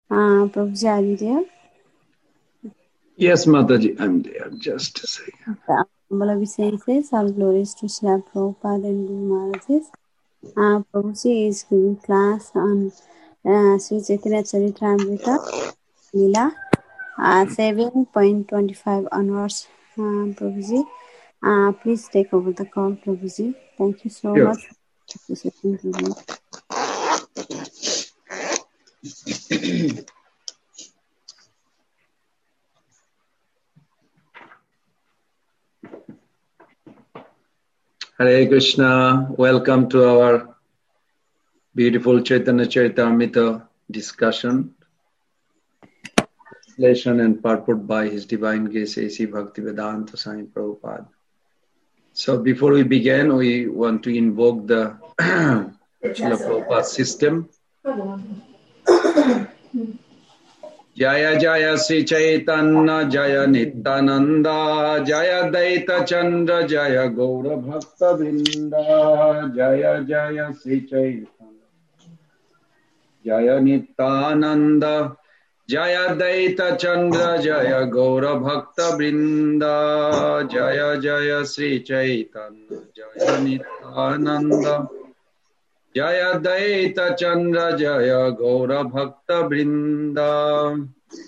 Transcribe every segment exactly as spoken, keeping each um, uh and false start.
Uh, Prabhuji, are you there? Yes, Mataji, I'm there. Just a second. The humble obeisances, all glories to Srila Prabhupada and Guru Maharajas. Uh, Prabhuji is giving class on uh, Sri Chaitanya Charitamrita Leela, uh, seven point twenty-five onwards. Uh, Prabhuji, uh, please take over the call, Prabhuji. Thank you so Sure. much for participating, Prabhuji. Hare Krishna. Welcome to our beautiful Chaitanya Charitamrita discussion, translation and purport by His Divine Grace A C Bhaktivedanta Swami Prabhupada. So before we begin, we want to invoke the Srila Prabhupada system. Jaya Jaya Sri Chaitanya Jaya Nityananda Jaya Daita Chandra Jaya Gaura Bhakta Vrinda Jaya Jaya Sri Chaitanya Jaya Nityananda Jaya Daita Chandra Jaya Gaura Bhakta Vrinda Jaya Jaya Sri Chaitanya Jaya Nityananda Jaya Daita Chandra Jaya Gaura Bhakta Vrinda.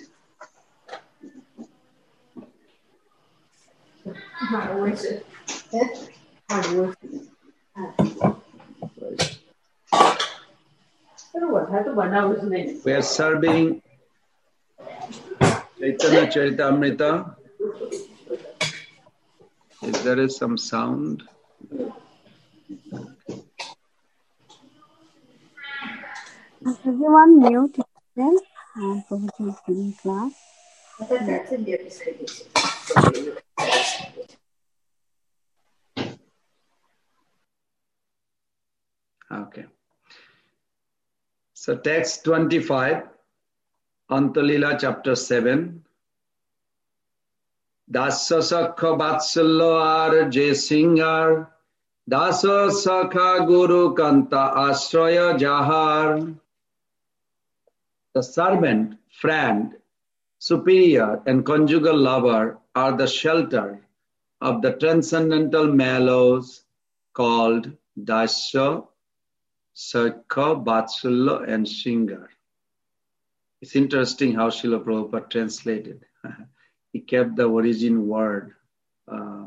We are serving Chaitanya Charitamrita. Is there is some sound? Everyone mute yourself. Uh, Prabhuji is giving class. Okay. So text twenty-five, Antalila chapter seven. Dasa Sakha Vatsalya ar Jay Singar. Dasa Sakha Guru Kanta Ashraya Jahar. The servant, friend, superior, and conjugal lover are the shelter of the transcendental mellows called Dasya, Sakha, Vatsalya, and Shingar. It's interesting how Srila Prabhupada translated. He kept the origin word uh,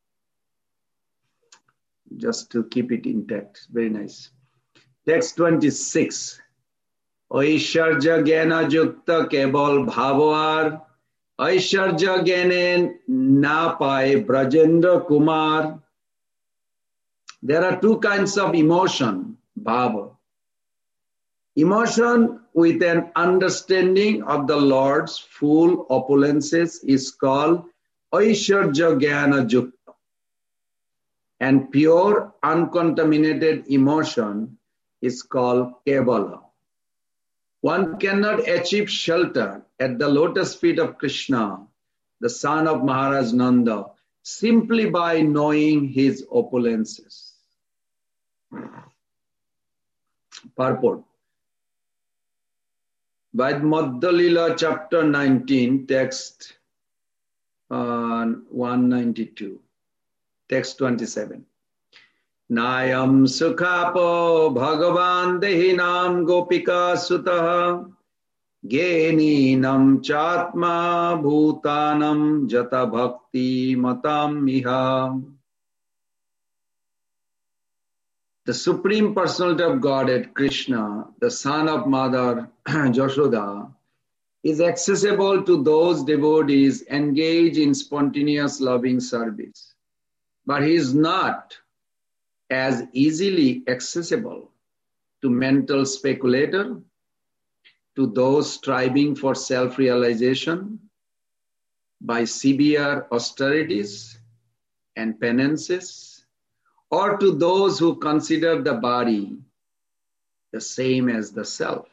just to keep it intact. Very nice. Text twenty-six. Aishwarya Gyana Jukta Kebal Bhavavar Aishwarya Gyane Na Pai Brajendra Kumar. There are two kinds of emotion, bhava. Emotion with an understanding of the Lord's full opulences is called Aishwarya Gyana Jukta. And pure, uncontaminated emotion is called Kevala. One cannot achieve shelter at the lotus feet of Krishna, the son of Maharaj Nanda, simply by knowing his opulences. Purport. Vaidmadhya Lila chapter nineteen, text uh, one ninety-two, text twenty-seven. Nayam sukhapo bhagavan dehinam gopika sutaha geninam chatma bhutanam jata bhakti matam miha. The Supreme Personality of Godhead, Krishna, the son of Mother Yashoda, is accessible to those devotees engaged in spontaneous loving service. But he is not as easily accessible to mental speculator, to those striving for self-realization by severe austerities and penances, or to those who consider the body the same as the self.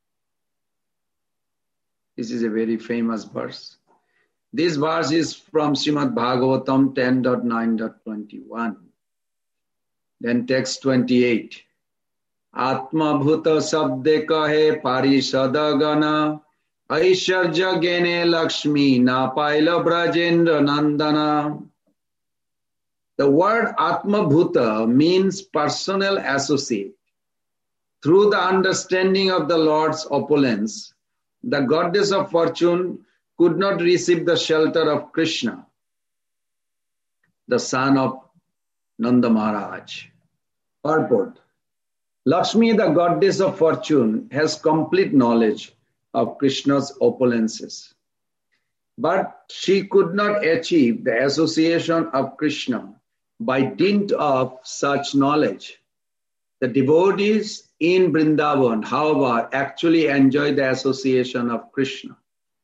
This is a very famous verse. This verse is from Srimad Bhagavatam ten point nine point twenty-one. Then text twenty-eight. Atma bhuta sabde kahe parishada gana Aishwarya Gene Lakshmi Napaila Brajendra Nandana. The word Atma Bhuta means personal associate. Through the understanding of the Lord's opulence, the goddess of fortune could not receive the shelter of Krishna, the son of Nanda Maharaj. Purport. Lakshmi, the goddess of fortune, has complete knowledge of Krishna's opulences. But she could not achieve the association of Krishna by dint of such knowledge. The devotees in Vrindavan, however, actually enjoy the association of Krishna.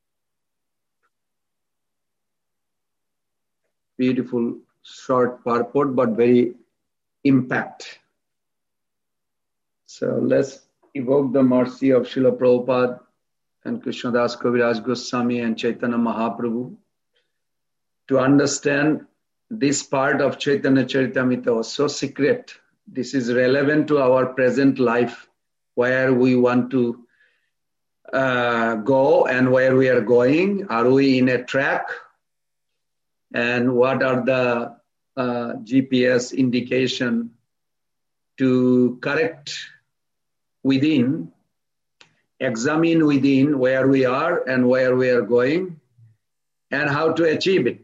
Beautiful short purport, but very impact. So let's evoke the mercy of Srila Prabhupada and Krishnadas Kaviraj Goswami and Chaitanya Mahaprabhu to understand this part of Chaitanya Charitamrita was so secret. This is relevant to our present life, where we want to uh, go and where we are going. Are we in a track? And what are the uh, G P S indication to correct within, examine within where we are and where we are going and how to achieve it.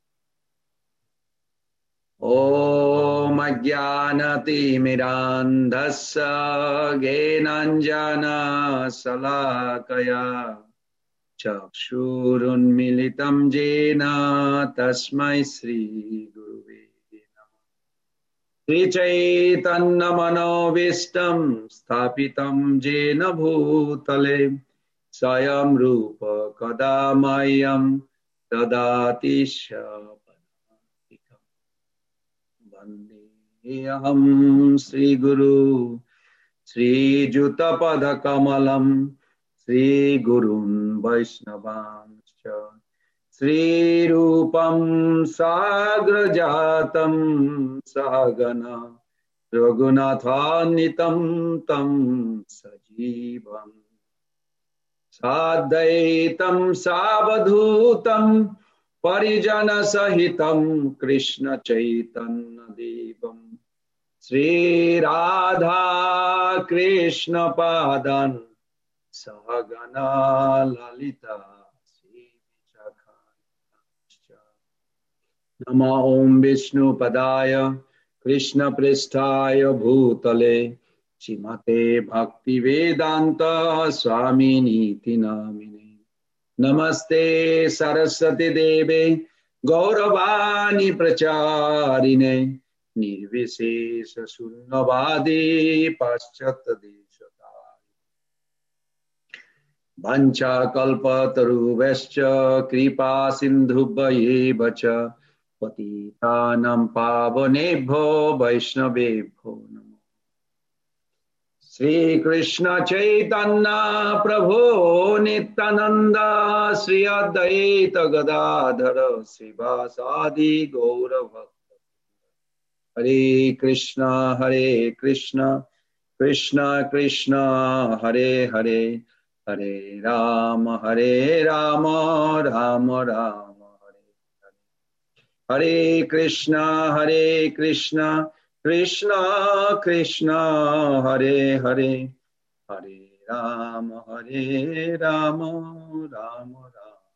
Om Ajnanati Mirandhasya Genanjana Salakaya Chakshurun Militam Jena Tasmai Sri Guruve Namah. Sri Chaitanya Manovistam Sthapitam Jena Bhutale Sayam Rupa Kadamayam Dadati Shapadatikam. Vandeham Sri Guru Sri Juta Pada Kamalam Sri Gurun Vaishnavanscha Sri Rupam Sagrajatam Sagana Raghunathannitam Tam Sajivam Sadaitam Savadhutam Parijana Sahitam Krishna Chaitanya Devam Sri Radha Krishna Padan Sahagana Lalita Sri Vichakhancha Nama Om Vishnu Padaya Krishna Pristaya Bhutale Shrimate Bhakti Vedanta Swami Niti Namine Namaste Saraswati Deve Gauravani Pracharine Nirvishesha Sunnavadi Paschata Deshatari Vancha Kalpataruvescha Kripa Sindhubhayeva Patitanam Pavanebho Vaishnavebho Namo Sri Krishna Chaitanya Prabhu Nityananda Sri Advaita Gadadhara Srivasadi Gaura Bhakta Hare Krishna Hare Krishna Krishna Krishna Hare Hare Hare Rama Hare Rama Rama Rama Hare Hare Krishna Hare Krishna Krishna Krishna Hare Hare Hare Rama Hare Rama Rama Rama.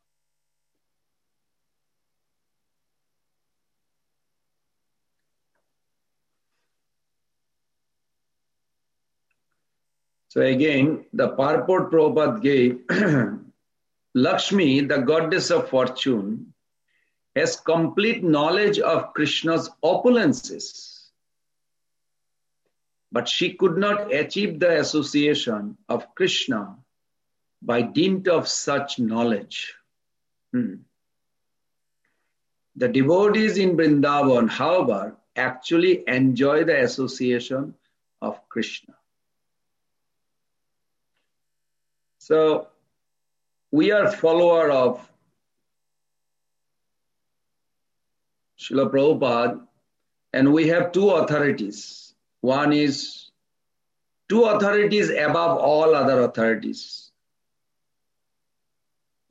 So again, the purport Prabhupada gave, Lakshmi, the goddess of fortune, has complete knowledge of Krishna's opulences. But she could not achieve the association of Krishna by dint of such knowledge. Hmm. The devotees in Vrindavan, however, actually enjoy the association of Krishna. So, we are follower of Srila Prabhupada, and we have two authorities. One is two authorities above all other authorities.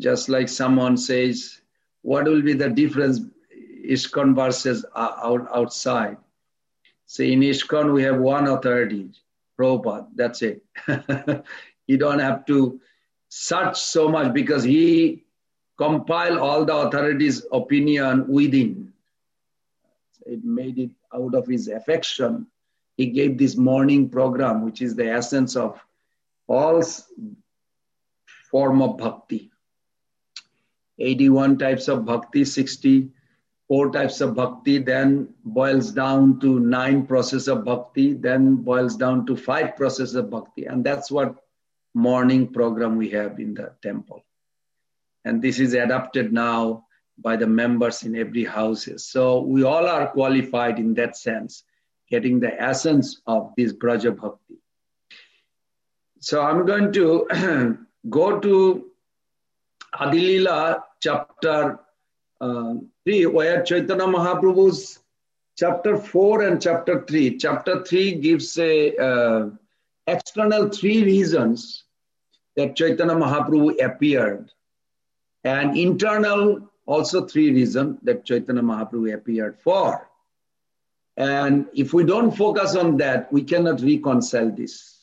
Just like someone says, what will be the difference ISKCON versus out, outside? Say in ISKCON we have one authority, Prabhupada, that's it. You don't have to search so much because he compiled all the authorities' opinion within. It made it out of his affection. He gave this morning program, which is the essence of all form of bhakti. eighty-one types of bhakti, sixty-four types of bhakti, then boils down to nine process of bhakti, then boils down to five process of bhakti. And that's what morning program we have in the temple. And this is adopted now by the members in every house. So we all are qualified in that sense, getting the essence of this Braja Bhakti. So I'm going to go to Adilila chapter uh, three, where Chaitanya Mahaprabhu's chapter four and chapter three. Chapter three gives a uh, external three reasons that Chaitanya Mahaprabhu appeared, and internal also three reasons that Chaitanya Mahaprabhu appeared for. And if we don't focus on that, we cannot reconcile this.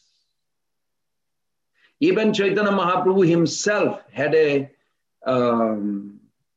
Even Chaitanya Mahaprabhu himself had a um,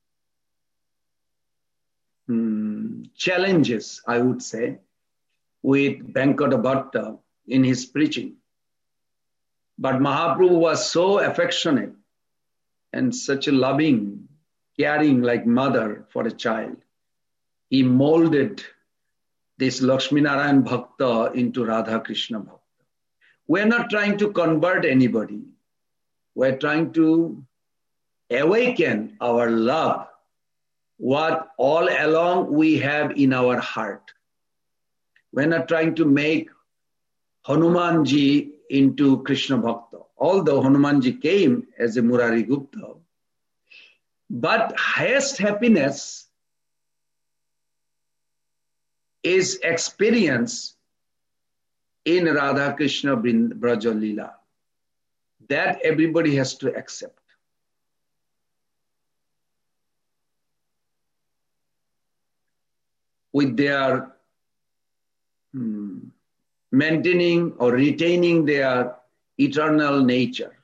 hmm, challenges, I would say, with Venkata Bhatta in his preaching. But Mahaprabhu was so affectionate and such a loving, caring like mother for a child. He molded this Lakshminarayan Bhakta into Radha Krishna Bhakta. We're not trying to convert anybody. We're trying to awaken our love, what all along we have in our heart. We're not trying to make Hanumanji into Krishna Bhakta, although Hanumanji came as a Murari Gupta. But highest happiness is experience in Radha Krishna Braja Leela. That everybody has to accept. With their hmm, maintaining or retaining their eternal nature.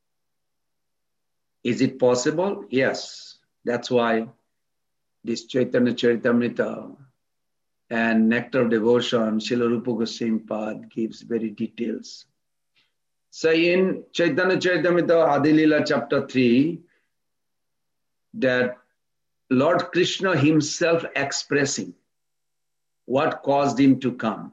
Is it possible? Yes. That's why this Chaitanya Charitamrita and Nectar of Devotion, Srila Rupa Goswami Pad gives very details. So in Chaitanya Charitamrita Adilila chapter three, that Lord Krishna himself expressing what caused him to come.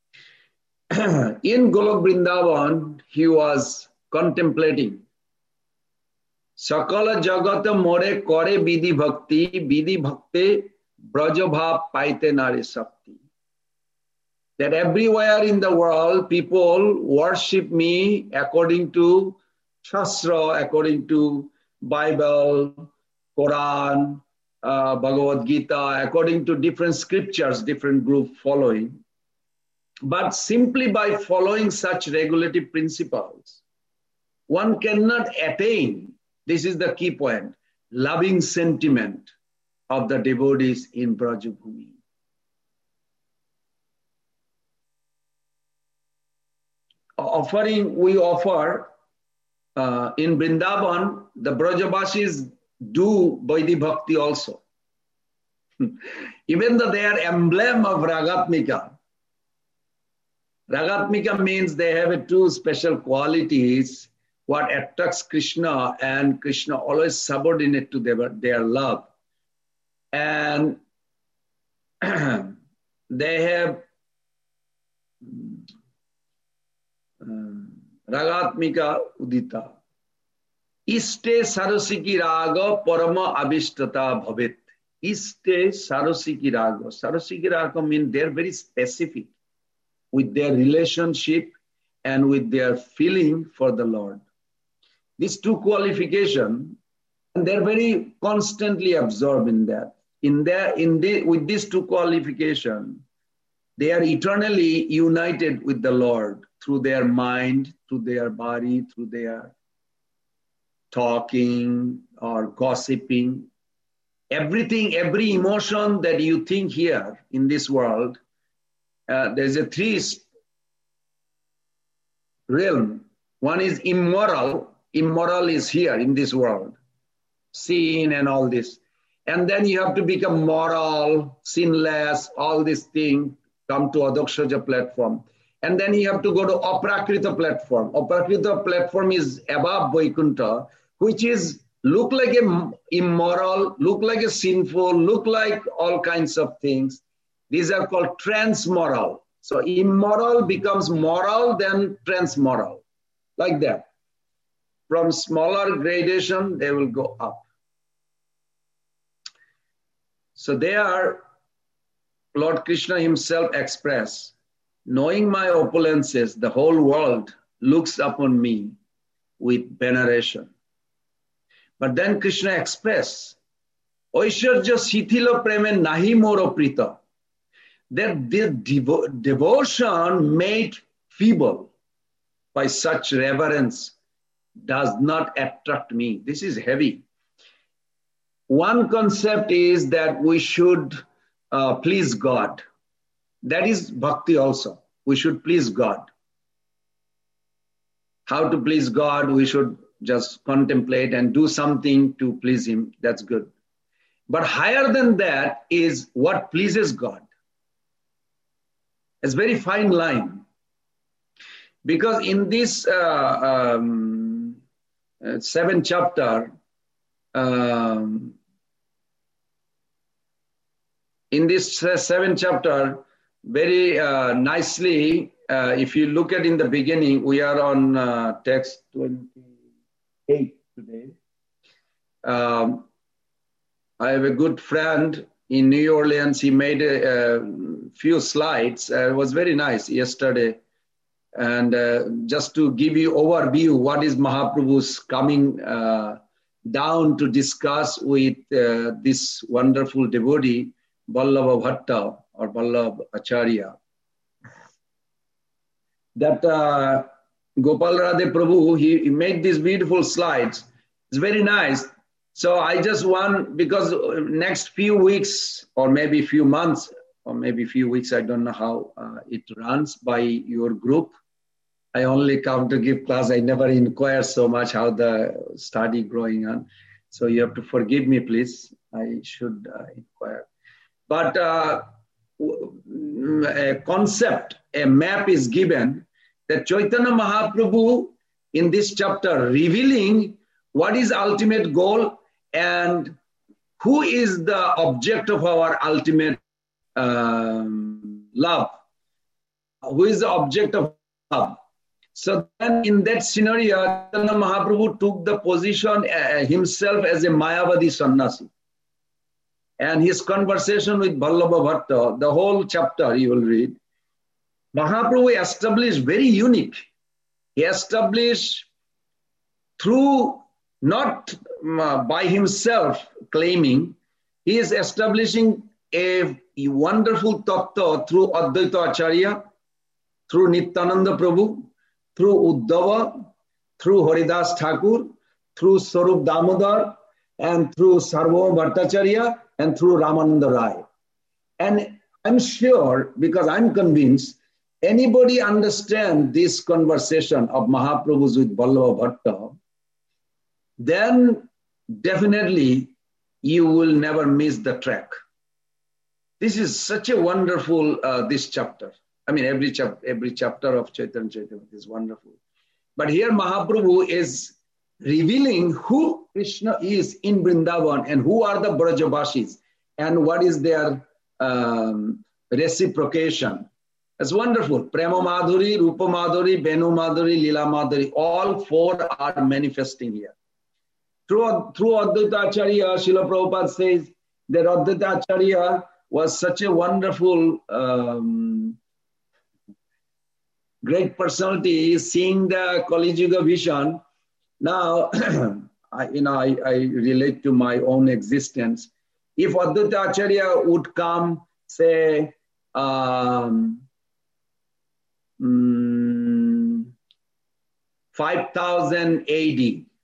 In Golok Vrindavan, he was contemplating Sakala Jagata More Kore Vidhi Bhakti, Vidhi Bhakti Brajabhav Paite Nare Sakti. That everywhere in the world, people worship me according to Shastra, according to Bible, Quran, uh, Bhagavad Gita, according to different scriptures, different group following. But simply by following such regulative principles, one cannot attain, this is the key point, loving sentiment of the devotees in Brajabhumi. Offering, we offer uh, in Vrindavan, the Brajavasis do Vaidhi Bhakti also. Even though they are emblem of Ragatmika. Ragatmika means they have two special qualities, what attracts Krishna, and Krishna always subordinate to their, their love. And they have um, Ragatmika Udita. Iste sarasiki raga parama abhishtata bhavet. Iste sarasiki raga. Sarasiki raga means they're very specific with their relationship and with their feeling for the Lord. These two qualifications, and they're very constantly absorbed in that. In their, in the, with these two qualifications, they are eternally united with the Lord through their mind, through their body, through their talking or gossiping. Everything, every emotion that you think here in this world, uh, there's a three realm. One is immoral. Immoral is here in this world. Sin and all this. And then you have to become moral, sinless, all these things, come to Adakshaja platform. And then you have to go to Aprakrita platform. Aprakrita platform is above Vaikuntha, which is look like a immoral, look like a sinful, look like all kinds of things. These are called transmoral. So immoral becomes moral, then transmoral, like that. From smaller gradation, they will go up. So there, Lord Krishna himself expressed, knowing my opulences, the whole world looks upon me with veneration. But then Krishna expressed, Oishwarya Sithila Preme Nahi Moro Prita, that the devo- devotion made feeble by such reverence does not attract me. This is heavy. One concept is that we should uh, please God. That is bhakti also. We should please God. How to please God? We should just contemplate and do something to please him. That's good. But higher than that is what pleases God. It's a very fine line. Because in this uh, um, uh, seventh chapter, um, in this uh, seventh chapter, very uh, nicely, uh, if you look at in the beginning, we are on uh, text twenty-eight today. Um, I have a good friend in New Orleans. He made a, a few slides. Uh, it was very nice yesterday. And uh, just to give you overview, what is Mahaprabhu's coming uh, down to discuss with uh, this wonderful devotee, Vallabha Bhatta or Vallabha Acharya. That uh, Gopal Radhe Prabhu, he, he made these beautiful slides. It's very nice. So I just want, because next few weeks or maybe few months or maybe few weeks, I don't know how uh, it runs by your group. I only come to give class. I never inquire so much how the study going on. So you have to forgive me, please. I should uh, inquire. But uh, a concept, a map is given that Chaitanya Mahaprabhu in this chapter revealing what is ultimate goal and who is the object of our ultimate um, love. Who is the object of love? So then in that scenario, Chaitanya Mahaprabhu took the position uh, himself as a Mayavadi sannyasi. And his conversation with Vallabha Bhatta, the whole chapter you will read, Mahaprabhu established very unique. He established through, not uh, by himself claiming, he is establishing a, a wonderful tattva through Advaita Acharya, through Nityananda Prabhu, through Uddhava, through Haridas Thakur, through Sarup Damodar, and through Sarvabhauma Bhattacharya, and through Ramananda Rai. And I'm sure, because I'm convinced, anybody understand this conversation of Mahaprabhu's with Vallabha Bhatta, then definitely you will never miss the track. This is such a wonderful, uh, this chapter. I mean, every, chap- every chapter of Chaitanya Charitamrita is wonderful. But here Mahaprabhu is revealing who Krishna is in Vrindavan and who are the Brajavashis and what is their um, reciprocation. It's wonderful. Prema Madhuri, Rupa Madhuri, Benu Madhuri, Lila Madhuri, all four are manifesting here. Through, through Advaita Acharya, Srila Prabhupada says that Advaita Acharya was such a wonderful um, great personality, seeing the Kali Yuga vision. Now, I, you know, I, I relate to my own existence. If Advaita Acharya would come, say, um, mm, five thousand A D,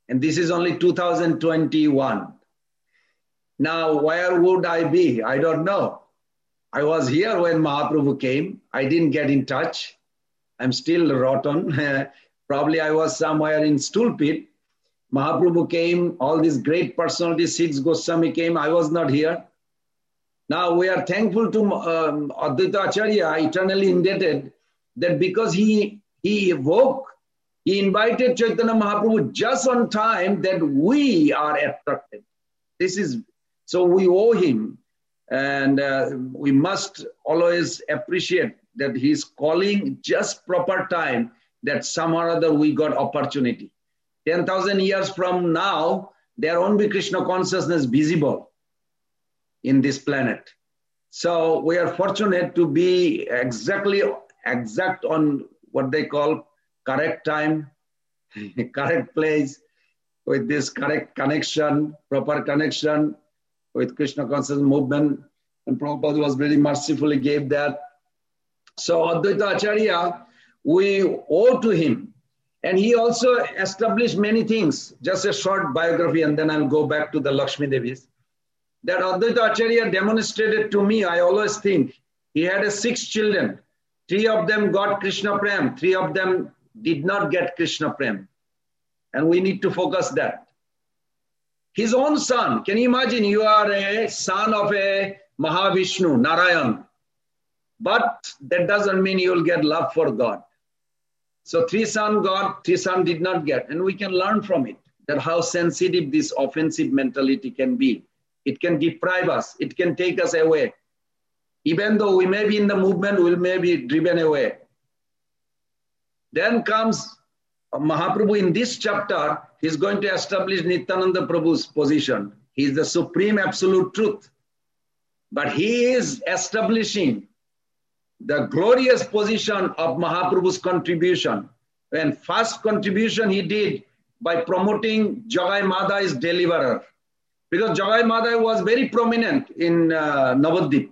And this is only two thousand twenty-one. Now, where would I be? I don't know. I was here when Mahaprabhu came. I didn't get in touch. I'm still rotten. Probably I was somewhere in stool pit. Mahaprabhu came, all these great personalities, Six Goswami came. I was not here. Now we are thankful to um, Advaita Acharya, eternally indebted, that because he, he evoked, he invited Chaitanya Mahaprabhu just on time that we are attracted. This is, so we owe him, and uh, we must always appreciate that he's calling just proper time, that somehow or other we got opportunity. ten thousand years from now, there won't be Krishna consciousness visible in this planet. So we are fortunate to be exactly exact on what they call correct time, correct place, with this correct connection, proper connection with Krishna consciousness movement. And Prabhupada was very mercifully gave that. So Advaita Acharya, we owe to him. And he also established many things. Just a short biography, and then I'll go back to the Lakshmi Devis. That Advaita Acharya demonstrated to me, I always think, he had a six children. Three of them got Krishna Prem. Three of them did not get Krishna Prem. And we need to focus that. His own son, can you imagine, you are a son of a Mahavishnu, Narayan. But that doesn't mean you will get love for God. So three sons got, three sons did not get. And we can learn from it, that how sensitive this offensive mentality can be. It can deprive us. It can take us away. Even though we may be in the movement, we may be driven away. Then comes Mahaprabhu in this chapter. He's going to establish Nityananda Prabhu's position. He is the supreme absolute truth. But he is establishing the glorious position of Mahaprabhu's contribution. And first contribution he did by promoting Jagai Madai's deliverer. Because Jagai Madai was very prominent in uh, Navadvip.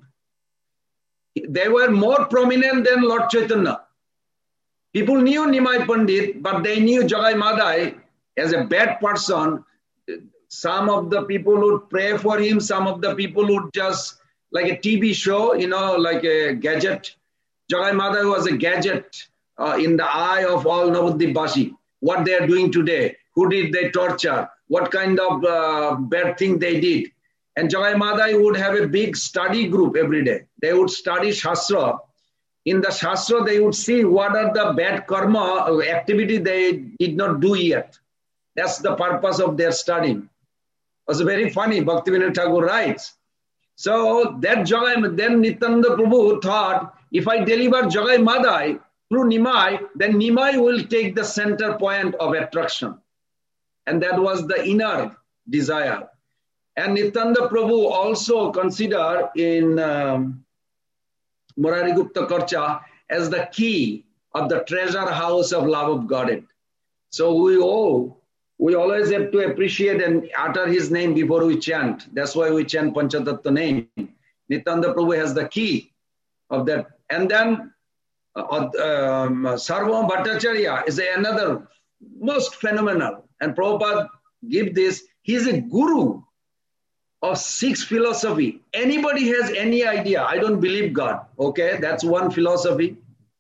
They were more prominent than Lord Chaitanya. People knew Nimai Pandit, but they knew Jagai Madai as a bad person. Some of the people would pray for him. Some of the people would just, like a T V show, you know, like a gadget. Jagai Madai was a gadget uh, in the eye of all Navadvipvashi. What they are doing today, who did they torture, what kind of uh, bad thing they did. And Jagai Madai would have a big study group every day. They would study Shastra. In the Shastra, they would see what are the bad karma activity they did not do yet. That's the purpose of their studying. It was very funny. Bhaktivinoda Thakur writes. So that Jagai, then Nityananda Prabhu thought, if I deliver Jagai Madai through Nimai, then Nimai will take the center point of attraction. And that was the inner desire. And Nityananda Prabhu also considered in um, Murari Gupta Karcha as the key of the treasure house of love of Godhead. So we owe, we always have to appreciate and utter his name before we chant. That's why we chant Panchatattva name. Nityananda Prabhu has the key of that. And then uh, um, Sarvabhauma Bhattacharya is another most phenomenal. And Prabhupada give this, he is a guru of six philosophy. Anybody has any idea, I don't believe God. Okay, that's one philosophy.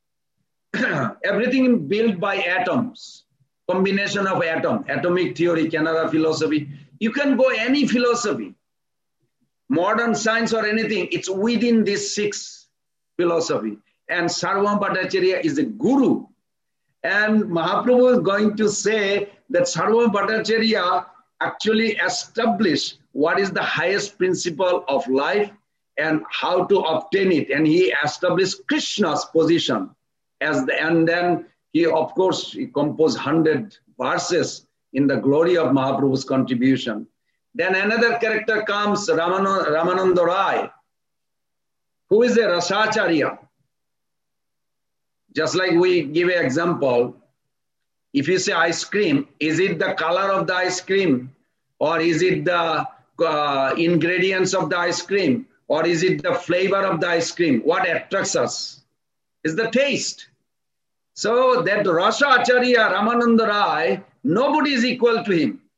Everything built by atoms, combination of atom, atomic theory, Canada philosophy. You can go any philosophy, modern science or anything, it's within these six philosophy. And Sarvabhauma Bhattacharya is a guru. And Mahaprabhu is going to say that Sarvabhauma Bhattacharya actually established what is the highest principle of life and how to obtain it. And he established Krishna's position as the, and then he, of course, he composed one hundred verses in the glory of Mahaprabhu's contribution. Then another character comes, Ramananda, Ramananda Rai, who is a Rasacharya. Just like we give an example, if you say ice cream, is it the color of the ice cream? Or is it the uh, ingredients of the ice cream? Or is it the flavor of the ice cream? What attracts us is the taste. So that Rasa Acharya, Ramananda Rai, nobody is equal to him.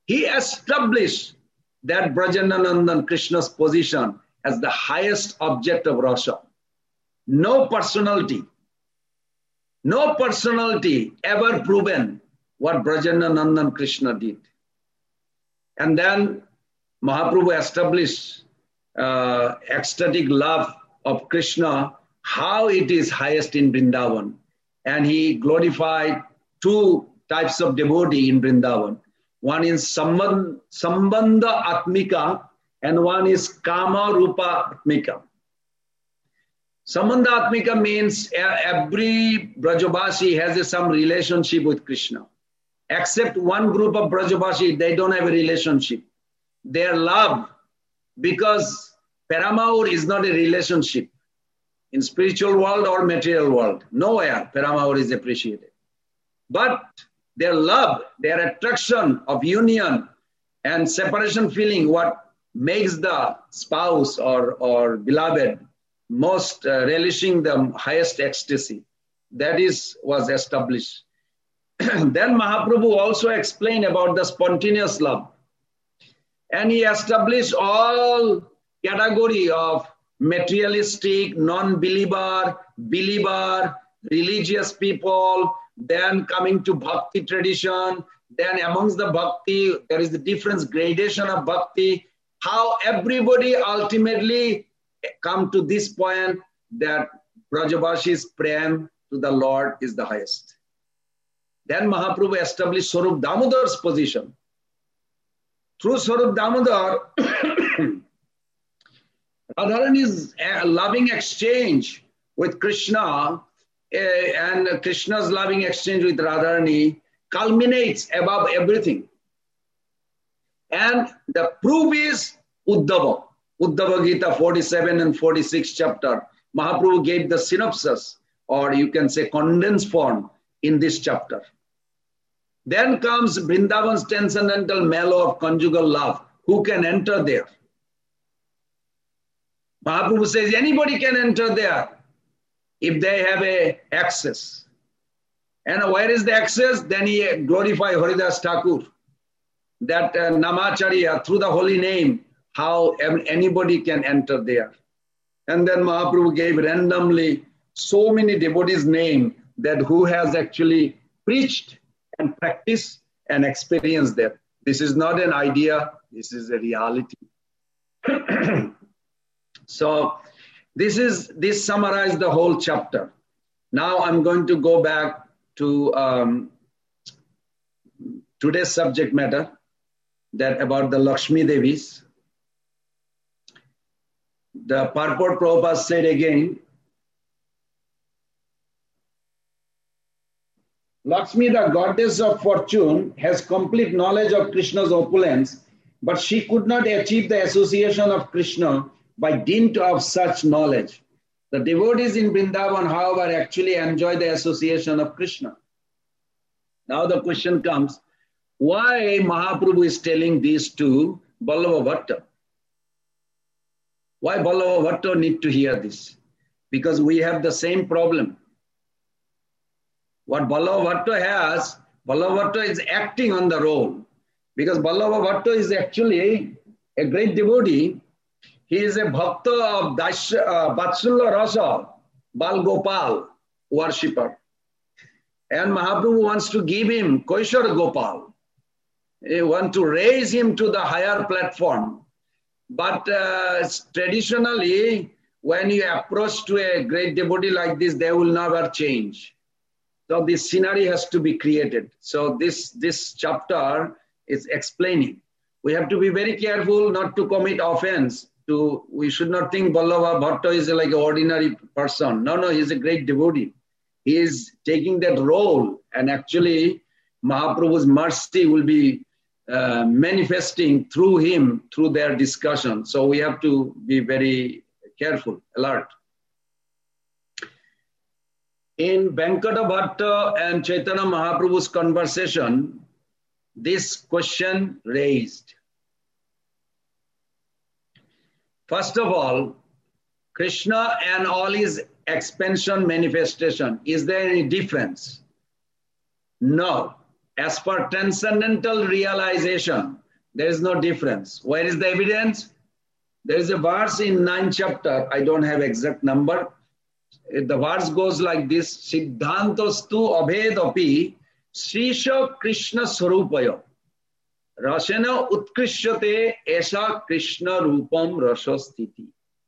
he established that Brajananandan, Krishna's position, as the highest object of rasa. No personality, no personality ever proven what Brajananandan Krishna did. And then Mahaprabhu established uh, ecstatic love of Krishna, how it is highest in Vrindavan. And he glorified two types of devotee in Vrindavan. One is Sambandha Atmika and one is Kama Rupa Atmika. Sambandha Atmika means every Brajabasi has some relationship with Krishna. Except one group of Brajabasi, they don't have a relationship. Their love, because Paramaur is not a relationship in spiritual world or material world. Nowhere Paramaur is appreciated. But their love, their attraction of union and separation feeling, what makes the spouse or, or beloved most uh, relishing the highest ecstasy, that is was established. Then Mahaprabhu also explained about the spontaneous love. And he established all category of materialistic, non-believer, believer, religious people, then coming to bhakti tradition, then amongst the bhakti, there is the different gradation of bhakti, how everybody ultimately come to this point that Brajabashi's prem to the Lord is the highest. Then Mahaprabhu established Swarup Damodar's position. Through Swarup Damodar, Radharani's loving exchange with Krishna and Krishna's loving exchange with Radharani culminates above everything. And the proof is Uddhava. Uddhava Gita forty-seven and forty-six chapter. Mahaprabhu gave the synopsis, or you can say condensed form, in this chapter. Then comes Vrindavan's transcendental mellow of conjugal love. Who can enter there? Mahaprabhu says anybody can enter there if they have a access. And where is the access? Then he glorified Haridas Thakur, that uh, Namacharya, through the holy name, how anybody can enter there. And then Mahaprabhu gave randomly so many devotees' name that who has actually preached and practiced and experienced that. This is not an idea, this is a reality. So this is this summarized the whole chapter. Now I'm going to go back to um, today's subject matter, that about the Lakshmi Devis. The purport Prabhupada said again, Lakshmi, the goddess of fortune, has complete knowledge of Krishna's opulence, but she could not achieve the association of Krishna by dint of such knowledge. The devotees in Vrindavan, however, actually enjoy the association of Krishna. Now the question comes, why Mahaprabhu is telling this to Vallabha Bhatta? Why Vallabha Bhatta need to hear this? Because we have the same problem. What Vallabha Bhatta has, Vallabha Bhatta is acting on the role. Because Vallabha Bhatta is actually a great devotee. He is a bhakta of Dash, uh, Vatsalya Rasa, Bal Gopal worshipper. And Mahaprabhu wants to give him Koishara Gopal. He wants to raise him to the higher platform. But uh, traditionally, when you approach to a great devotee like this, they will never change. So this scenario has to be created. So this, this chapter is explaining. We have to be very careful not to commit offense. To, we should not think Vallabha Bhatta is like an ordinary person. No, no, he's a great devotee. He is taking that role, and actually Mahaprabhu's mercy will be uh, manifesting through him, through their discussion. So we have to be very careful, alert. In Venkata Bhatta and Chaitanya Mahaprabhu's conversation, this question raised. First of all, Krishna and all his expansion manifestation, is there any difference? No. As per transcendental realization, there is no difference. Where is the evidence? There is a verse in ninth chapter. I don't have exact number. The verse goes like this: Siddhantostu abhedapi Srisha Krishna Swarupaya Rasena Utkrishyate Esha Krishna Rupam Rasastiti.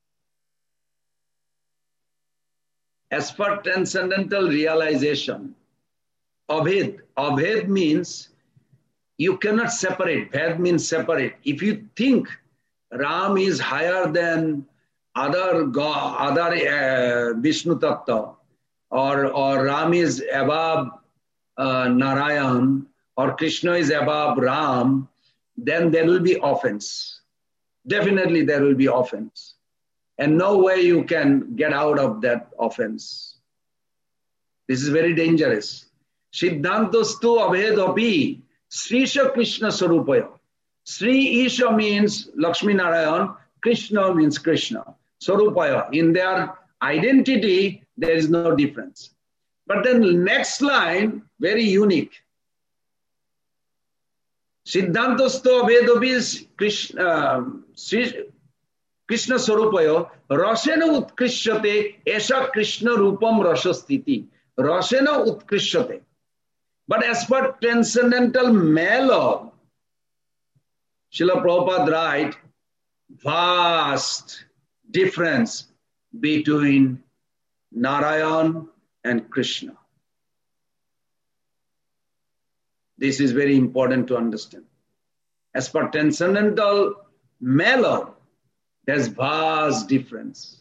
As per transcendental realization, abhed, abhed means you cannot separate. Bhed means separate. If you think Ram is higher than other God, other uh, Vishnu Tattva, or, or Ram is above uh, Narayan, or Krishna is above Ram, then there will be offense. Definitely there will be offense. And no way you can get out of that offense. This is very dangerous. Siddhantostu abhedapi Srisha Krishna Swarupaya. Sri Isha means Lakshmi Narayan, Krishna means Krishna. Swarupaya. In their identity, there is no difference. But then the next line, very unique. Siddhantostu abhedapi Krishna, Krishna Swarupaya, Rasena Utkrishyate, Esha Krishna Rupam Rasastiti. Rasena Utkrishyate. But as per transcendental mela, Srila Prabhupada writes, vast difference between Narayan and Krishna. This is very important to understand. As per transcendental mela, there's vast difference.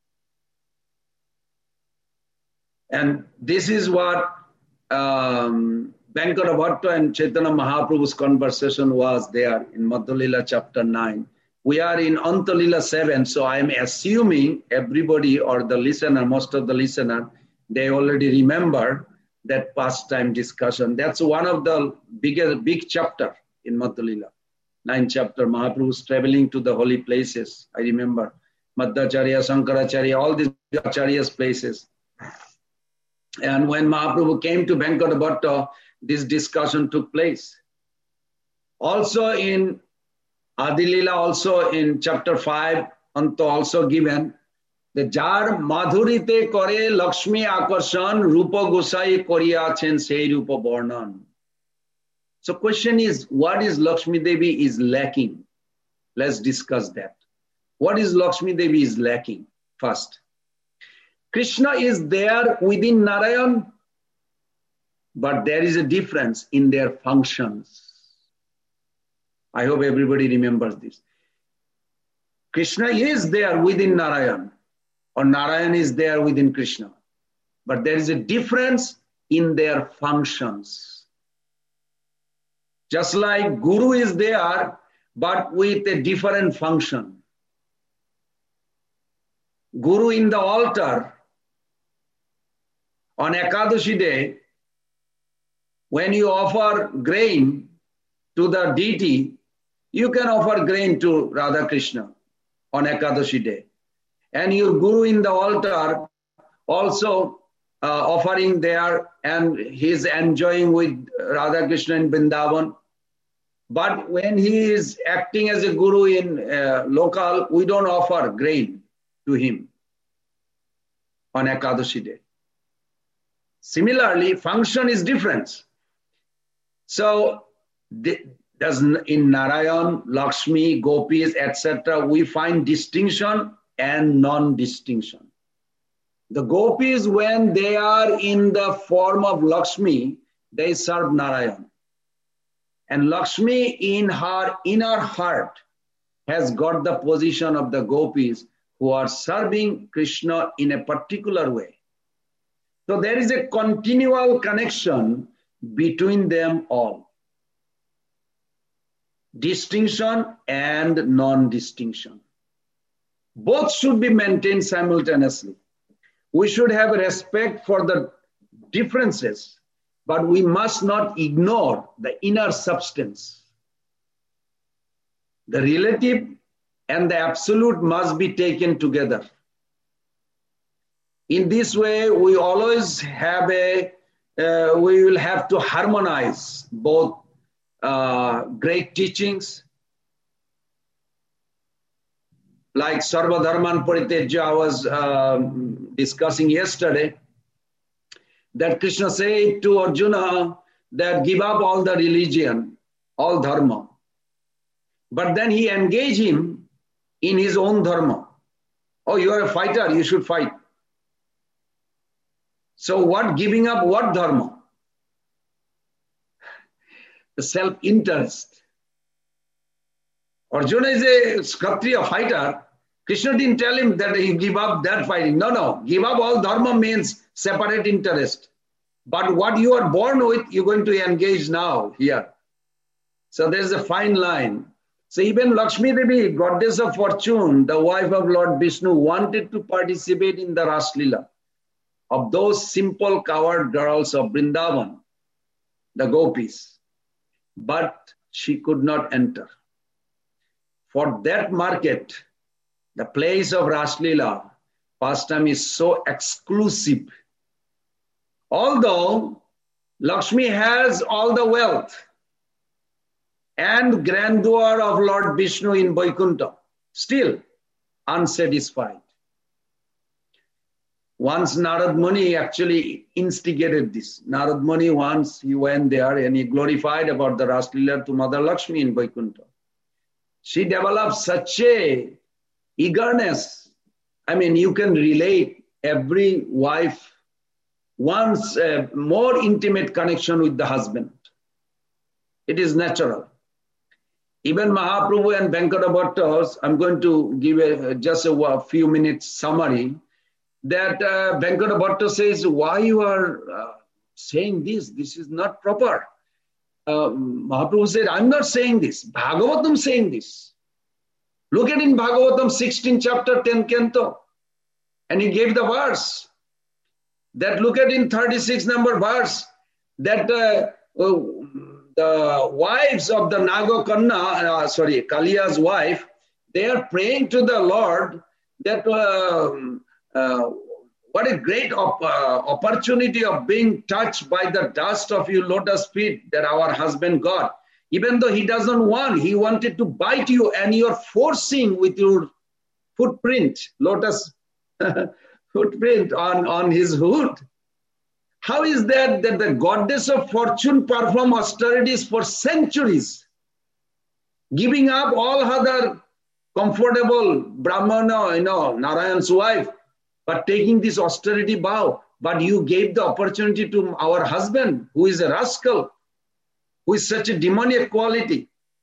And this is what um, Venkata Bhatta and Chaitanya Mahaprabhu's conversation was there in Madhya Lila chapter nine. We are in Anta Lila seven, so I am assuming everybody or the listener, most of the listener, they already remember that pastime discussion. That's one of the biggest, big chapter in Madhya Lila. Ninth chapter, Mahaprabhu's traveling to the holy places. I remember Madhacharya, Shankaracharya, all these Acharyas places. And when Mahaprabhu came to Venkata Bhatta, this discussion took place. Also in Adi Lila, also in chapter five, Anta also given, the Jar Madhurite Kore Lakshmi Akarshan Rupa Gosai Koriyachen Sei Rupa Bornan. So question is, what is Lakshmi Devi is lacking? Let's discuss that. What is Lakshmi Devi is lacking? First, Krishna is there within Narayan, but there is a difference in their functions. I hope everybody remembers this. Krishna is there within Narayan, or Narayan is there within Krishna, but there is a difference in their functions. Just like Guru is there, but with a different function. Guru in the altar, on Ekadashi day, when you offer grain to the deity, you can offer grain to Radha Krishna on Ekadashi day. And your Guru in the altar also uh, offering there, and he's enjoying with Radha Krishna in Vrindavan. But when he is acting as a Guru in uh, local, we don't offer grain to him on Ekadashi day. Similarly, function is different. So, does in Narayan, Lakshmi, Gopis, et cetera, we find distinction and non-distinction. The Gopis, when they are in the form of Lakshmi, they serve Narayan. And Lakshmi in her inner heart has got the position of the Gopis who are serving Krishna in a particular way. So there is a continual connection between them all. Distinction and non-distinction. Both should be maintained simultaneously. We should have respect for the differences, but we must not ignore the inner substance. The relative and the absolute must be taken together. In this way, we always have a uh, we will have to harmonize both uh, great teachings like Sarva Dharman Paritejya I was um, discussing yesterday, that Krishna said to Arjuna that give up all the religion, all dharma. But then he engaged him in his own dharma. Oh, you are a fighter, you should fight. So what giving up what dharma? The self-interest. Arjuna is a Kshatriya fighter. Krishna didn't tell him that he give up that fighting. No, no. Give up all dharma means separate interest. But what you are born with, you're going to engage now here. So there's a fine line. So even Lakshmi Devi, goddess of fortune, the wife of Lord Vishnu, wanted to participate in the Ras Leela of those simple coward girls of Vrindavan, the gopis. But she could not enter. For that market, the place of Ras Leela pastime is so exclusive. Although Lakshmi has all the wealth and grandeur of Lord Vishnu in Vaikuntha, still unsatisfied. Once Narad Muni actually instigated this. Narad Muni once he went there and he glorified about the Ras Leela to Mother Lakshmi in Vaikuntha. She developed such a eagerness. I mean, you can relate. Every wife wants a more intimate connection with the husband. It is natural. Even Mahaprabhu and Venkata Bhatta, I'm going to give a, just a, a few minutes summary, that uh, Venkata Bhatta says, why you are uh, saying this? This is not proper. Uh, Mahaprabhu said, I'm not saying this. Bhagavatam saying this. Look at in Bhagavatam sixteen chapter ten canto. And he gave the verse. That look at in thirty-six number verse. That uh, uh, the wives of the Nagakanna, uh, sorry, Kaliya's wife, they are praying to the Lord that uh, uh, what a great op- uh, opportunity of being touched by the dust of your lotus feet that our husband got. Even though he doesn't want, he wanted to bite you and you're forcing with your footprint, lotus footprint on, on his hood. How is that that the goddess of fortune perform austerities for centuries, giving up all other comfortable Brahmana, you know, Narayan's wife, but taking this austerity vow? But you gave the opportunity to our husband, who is a rascal, who is such a demoniac quality.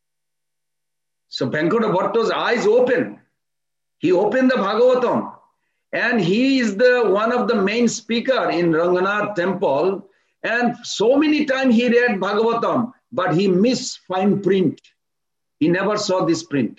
So Venkata Bhatta's eyes open. He opened the Bhagavatam. And he is the one of the main speaker in Ranganath temple. And so many times he read Bhagavatam, but he missed fine print. He never saw this print.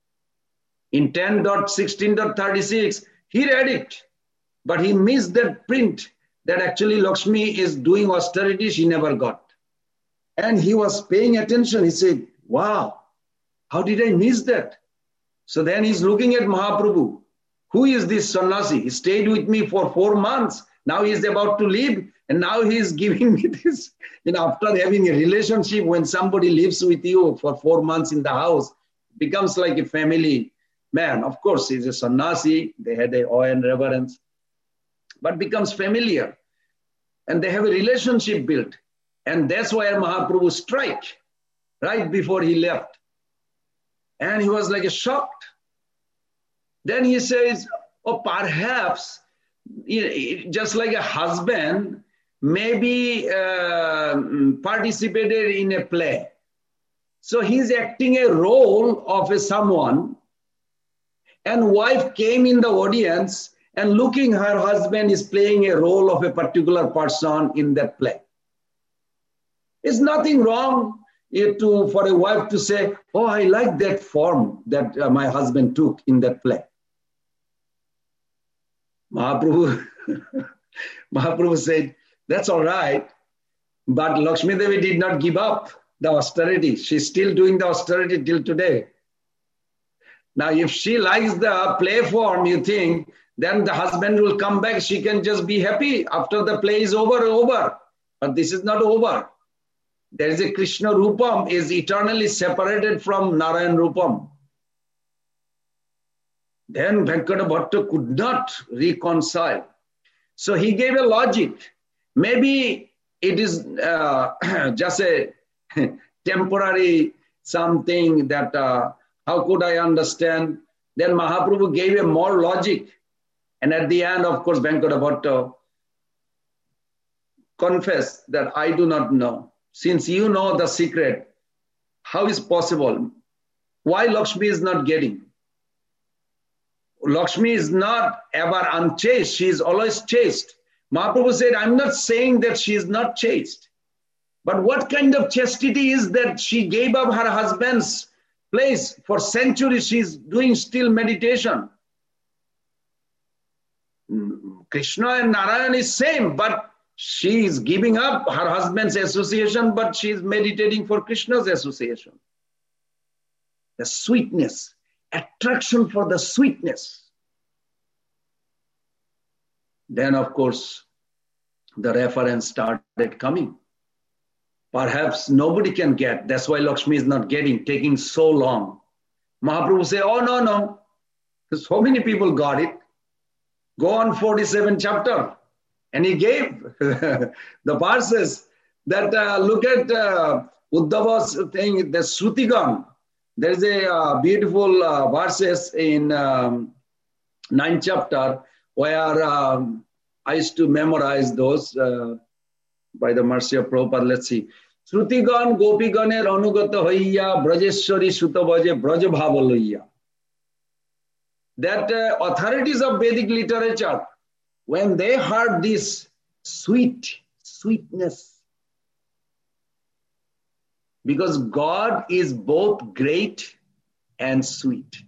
In ten point sixteen point thirty-six, he read it, but he missed that print that actually Lakshmi is doing austerity, she never got. And he was paying attention. He said, wow, how did I miss that? So then he's looking at Mahaprabhu. Who is this sannyasi? He stayed with me for four months. Now he's about to leave. And now he's giving me this. You know, after having a relationship, when somebody lives with you for four months in the house, becomes like a family man. Of course, he's a sannyasi. They had a awe and reverence. But becomes familiar. And they have a relationship built. And that's why Mahaprabhu struck right before he left. And he was like a shocked. Then he says, oh, perhaps, just like a husband maybe uh, participated in a play. So he's acting a role of a someone, and wife came in the audience and looking her husband is playing a role of a particular person in that play. There's nothing wrong to, for a wife to say, oh, I like that form that uh, my husband took in that play. Mahaprabhu, Mahaprabhu said, that's all right, but Lakshmi Devi did not give up the austerity. She's still doing the austerity till today. Now, if she likes the play form, you think, then the husband will come back. She can just be happy after the play is over, over. But this is not over. There is a Krishna Rupam is eternally separated from Narayan Rupam. Then Venkata Bhatta could not reconcile. So he gave a logic. Maybe it is uh, just a temporary something that uh, how could I understand? Then Mahaprabhu gave a more logic. And at the end, of course, Venkata Bhatta confessed that I do not know. Since you know the secret, how is possible? Why Lakshmi is not getting? Lakshmi is not ever unchaste. She is always chaste. Mahaprabhu said, I'm not saying that she is not chaste. But what kind of chastity is that she gave up her husband's place for centuries? She's doing still meditation. Krishna and Narayan is same, but she is giving up her husband's association, but she is meditating for Krishna's association. The sweetness, attraction for the sweetness. Then, of course, the reference started coming. Perhaps nobody can get. That's why Lakshmi is not getting, taking so long. Mahaprabhu say, oh, no, no. So many people got it. Go on forty-seven chapter. And he gave the verses that uh, look at uh, Uddhava's thing, the Shrutigam. There is a uh, beautiful uh, verses in um, ninth chapter where um, I used to memorize those uh, by the mercy of Prabhupada. Let's see. Shrutigan gopiganer anugata hoiya brajeshwari sutavaje braj bhavaloiya. That uh, authorities of Vedic literature, when they heard this sweet, sweetness, because God is both great and sweet.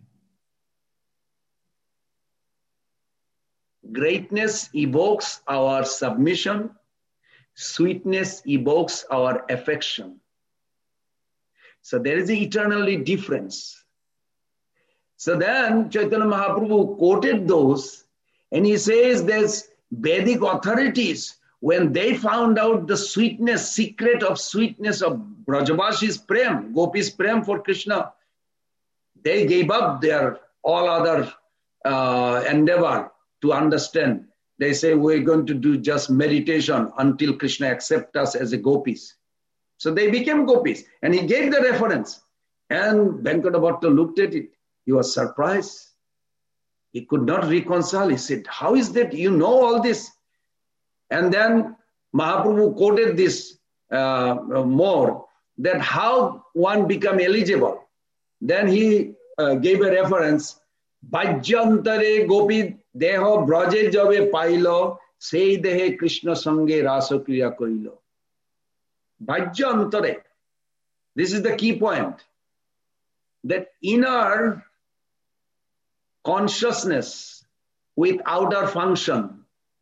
Greatness evokes our submission. Sweetness evokes our affection. So there is an eternally difference. So then Chaitanya Mahaprabhu quoted those, and he says there's Vedic authorities, when they found out the sweetness, secret of sweetness of Brajavashi's prem, Gopi's prem for Krishna, they gave up their all other uh, endeavor to understand. They say, we're going to do just meditation until Krishna accepts us as a gopis. So they became gopis. And he gave the reference. And Venkata Bhatta looked at it. He was surprised. He could not reconcile. He said, how is that you know all this? And then Mahaprabhu quoted this uh, more, that how one become eligible. Then he uh, gave a reference, Bhajyantare gopi deho braje jabe pailo, sei dehe Krishna sange rasa kriya korilo. Bhajyantare. This is the key point. That inner consciousness with outer function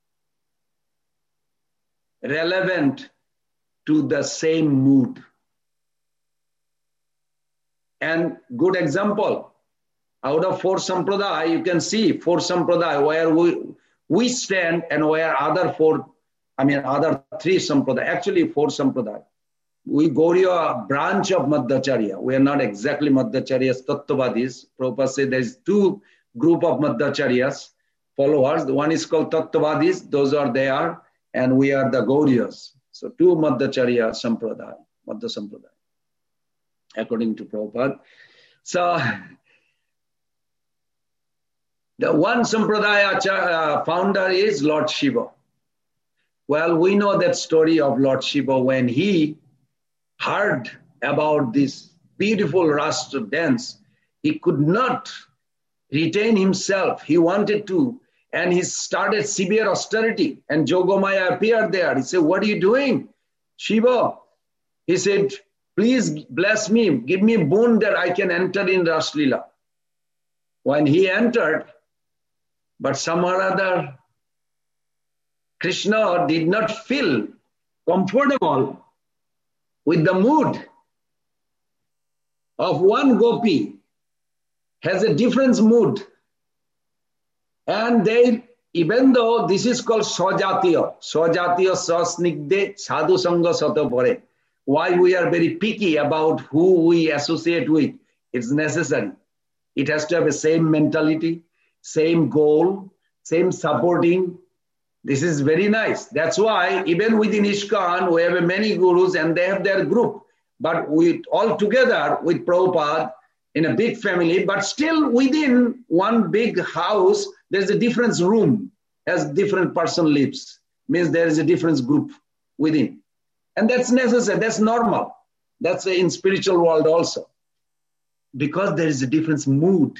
relevant to the same mood. And good example, out of four sampradaya, you can see four sampradaya where we, we stand and where other four, I mean other three sampradaya, actually four sampradaya. We go to a branch of Madhacharya. We are not exactly Madhacharyas, Tattvadis. Prabhupada said there is two group of Madhacharyas, followers. The one is called Tattvadis, those are there, and we are the Gauriyas. So two Madhacharya Sampradaya, Madhya Sampradaya, according to Prabhupada. So the one Sampradaya uh, founder is Lord Shiva. Well, we know that story of Lord Shiva when he heard about this beautiful Rasa dance. He could not retain himself. He wanted to, and he started severe austerity. And Jogamaya appeared there. He said, what are you doing, Shiva? He said, please bless me. Give me a boon that I can enter in Rasa Leela. When he entered, but somehow or other, Krishna did not feel comfortable with the mood of one gopi, has a different mood. And they even though this is called Swajatiya, Swajatiya Sasnigde Sadhu Sangha Satapare, why we are very picky about who we associate with, it's necessary. It has to have the same mentality, same goal, same supporting. This is very nice. That's why even within ISKCON, we have many gurus and they have their group. But we all together with Prabhupada in a big family, but still within one big house, there's a different room as different person lives. Means there is a different group within. And that's necessary, that's normal. That's in spiritual world also. Because there is a different mood.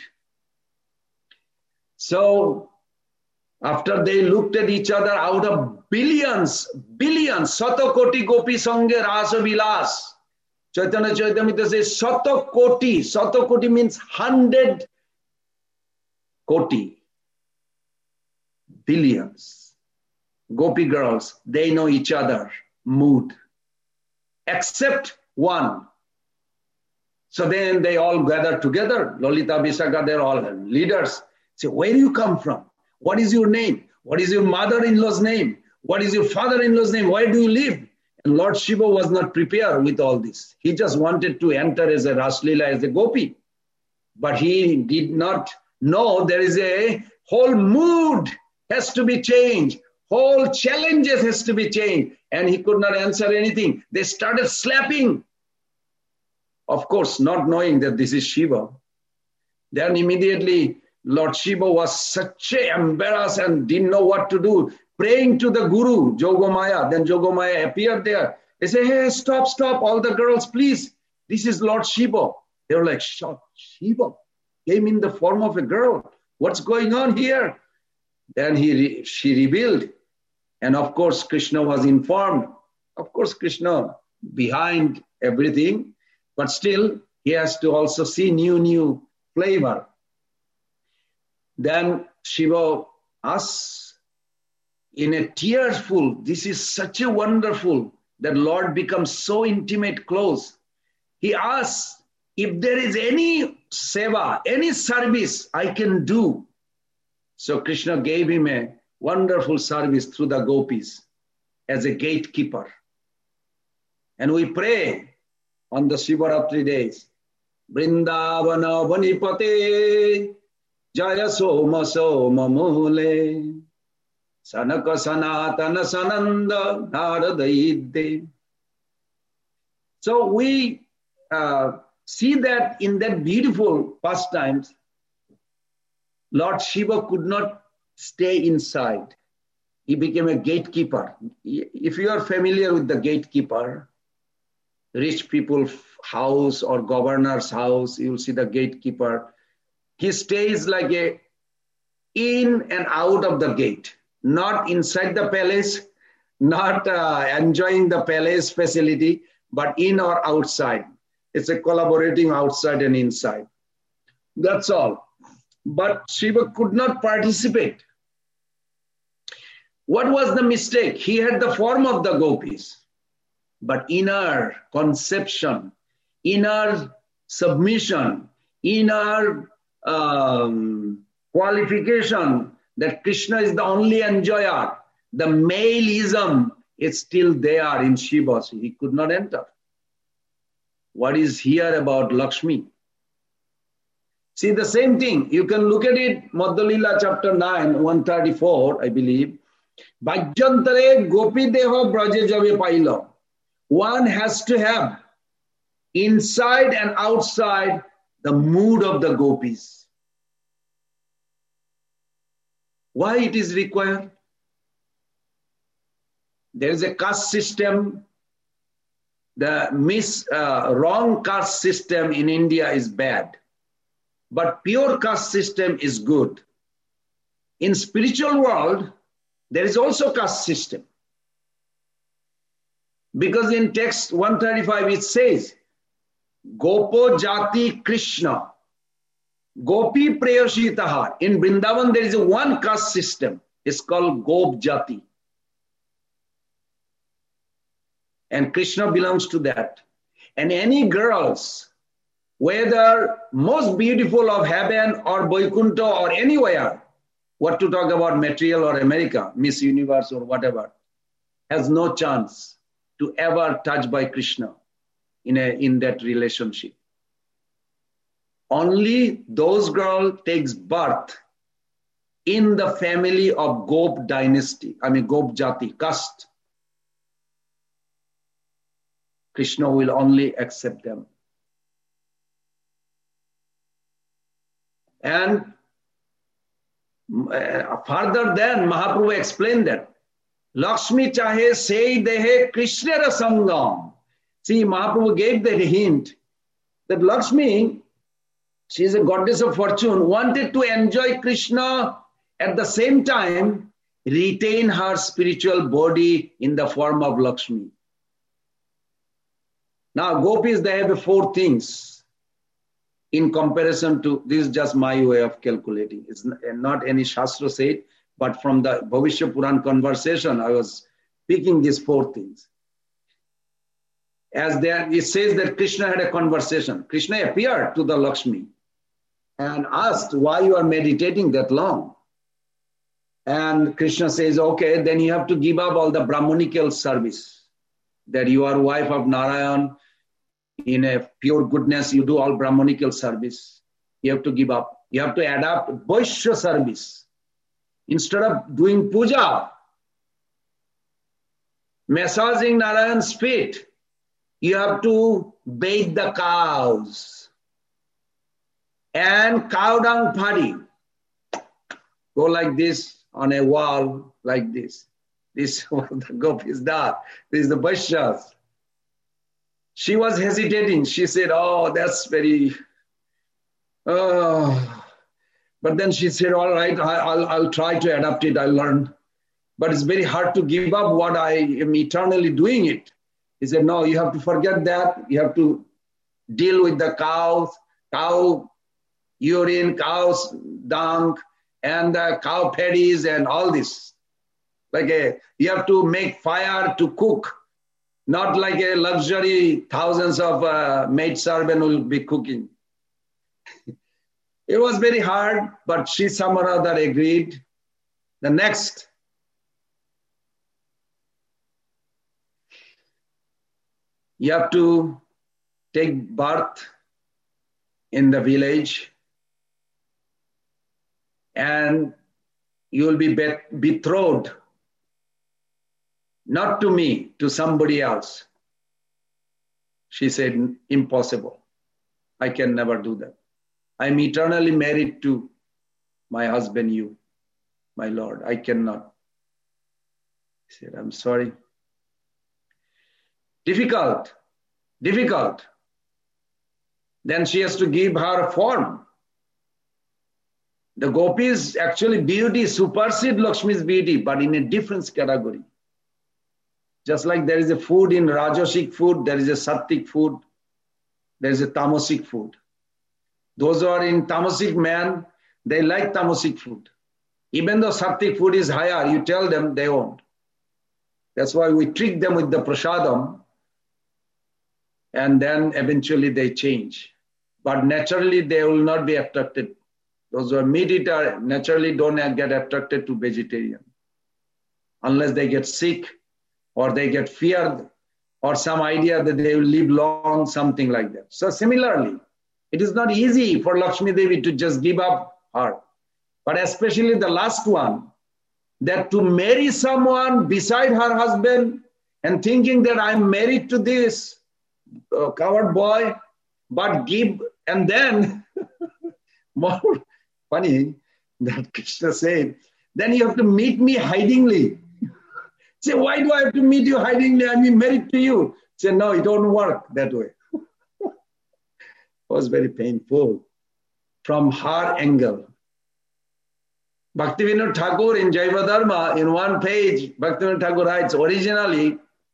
So after they looked at each other, out of billions, billions, Satakoti Gopi Sange Rasa Vilas. Chaitanya Charitamrita says Satakoti. Satakoti means hundred koti. Billions. Gopi girls, they know each other mood. Except one. So then they all gather together. Lolita, Vishakha, they're all leaders. Say, where do you come from? What is your name? What is your mother-in-law's name? What is your father-in-law's name? Where do you live? And Lord Shiva was not prepared with all this. He just wanted to enter as a Raslila, as a gopi. But he did not know there is a whole mood has to be changed. Whole challenges has to be changed. And he could not answer anything. They started slapping. Of course, not knowing that this is Shiva. Then immediately, Lord Shiva was such a embarrassed and didn't know what to do. Praying to the Guru, Jogomaya. Then Jogomaya appeared there. They say, hey, stop, stop, all the girls, please. This is Lord Shiva. They were like, shocked. Shiva came in the form of a girl. What's going on here? Then he she revealed. And of course, Krishna was informed. Of course, Krishna behind everything. But still, he has to also see new, new flavor. Then Shiva asks in a tearful, this is such a wonderful, that Lord becomes so intimate, close. He asks if there is any seva, any service I can do. So Krishna gave him a wonderful service through the gopis as a gatekeeper. And we pray on the Shivaratri days, Vrindavana Vanipate Jaya Soma Soma Mule Sanaka Sanatana Sananda Narada Idde. So we uh, see that in that beautiful pastimes, Lord Shiva could not stay inside. He became a gatekeeper. If you are familiar with the gatekeeper, rich people's house or governor's house, you'll see the gatekeeper. He stays like a in and out of the gate, not inside the palace, not uh, enjoying the palace facility, but in or outside. It's a collaborating outside and inside. That's all. But Shiva could not participate. What was the mistake? He had the form of the gopis, but inner conception, inner submission, inner um, qualification that Krishna is the only enjoyer, the maleism is still there in Shiva. So he could not enter. What is here about Lakshmi? See the same thing. You can look at it, Madhya-lila chapter nine, one thirty-four, I believe. Bhajyantare gopi deha braje jave paila. One has to have inside and outside the mood of the gopis. Why it is required? There is a caste system. The mis, uh, wrong caste system in India is bad. But pure caste system is good. In spiritual world, there is also caste system. Because in text one thirty-five it says, Gopo Jati Krishna, Gopi Prayashitaha. In Vrindavan there is a one caste system. It's called Gop Jati. And Krishna belongs to that. And any girls, whether most beautiful of heaven or Vaikuntha or anywhere, What to talk about material or America, Miss Universe or whatever, has no chance to ever touch by Krishna in, a, in that relationship. Only those girl takes birth in the family of Gop dynasty, I mean Gop Jati, caste. Krishna will only accept them. And uh, further than Mahaprabhu explained that Lakshmi chahe sei dehe Krishna rasangam. See, Mahaprabhu gave the hint that Lakshmi, she is a goddess of fortune, wanted to enjoy Krishna, at the same time retain her spiritual body in the form of Lakshmi. Now, gopis, they have four things in comparison to, this is just my way of calculating. It's not any Shastra said, but from the Bhavishya Puran conversation, I was picking these four things. As there, it says that Krishna had a conversation. Krishna appeared to the Lakshmi and asked, why you are meditating that long? And Krishna says, okay, then you have to give up all the Brahmanical service. That you are wife of Narayan, in a pure goodness, you do all Brahmanical service. You have to give up. You have to adapt Vaishya service. Instead of doing puja, massaging Narayan's feet, you have to bathe the cows. And cow dung party. Go like this on a wall, like this. This is what the gopis done. This is the Vaishyas. She was hesitating. She said, oh, that's very, oh. But then she said, all right, I, I'll, I'll try to adapt it. I'll learn. But it's very hard to give up what I am eternally doing it. He said, no, you have to forget that. You have to deal with the cows, cow urine, cow's dung, and the cow paddies and all this. Like a, you have to make fire to cook. Not like a luxury, thousands of uh, maid servants will be cooking. It was very hard, but she somehow or other agreed. The next, you have to take birth in the village and you will be betrothed. Not to me, to somebody else. She said, impossible. I can never do that. I'm eternally married to my husband, you, my Lord. I cannot. He said, I'm sorry. Difficult, difficult. Then she has to give her a form. The gopis, actually beauty supersedes Lakshmi's beauty, but in a different category. Just like there is a food in Rajasic food, there is a Sattvic food, there is a Tamasic food. Those who are in Tamasic man, they like Tamasic food. Even though Sattvic food is higher, you tell them they won't. That's why we trick them with the prasadam and then eventually they change. But naturally they will not be attracted. Those who are meat eater naturally don't get attracted to vegetarian. Unless they get sick, or they get feared, or some idea that they will live long, something like that. So similarly, it is not easy for Lakshmi Devi to just give up her. But especially the last one, that to marry someone beside her husband and thinking that I'm married to this uh, coward boy, but give, and then, more funny that Krishna said, then you have to meet me hidingly. Say, why do I have to meet you hidingly? I'm married to you. Say, no, it don't work that way. It was very painful from her angle. Bhaktivinoda Thakur in Jaiva Dharma, in one page, Bhaktivinoda Thakur writes, originally,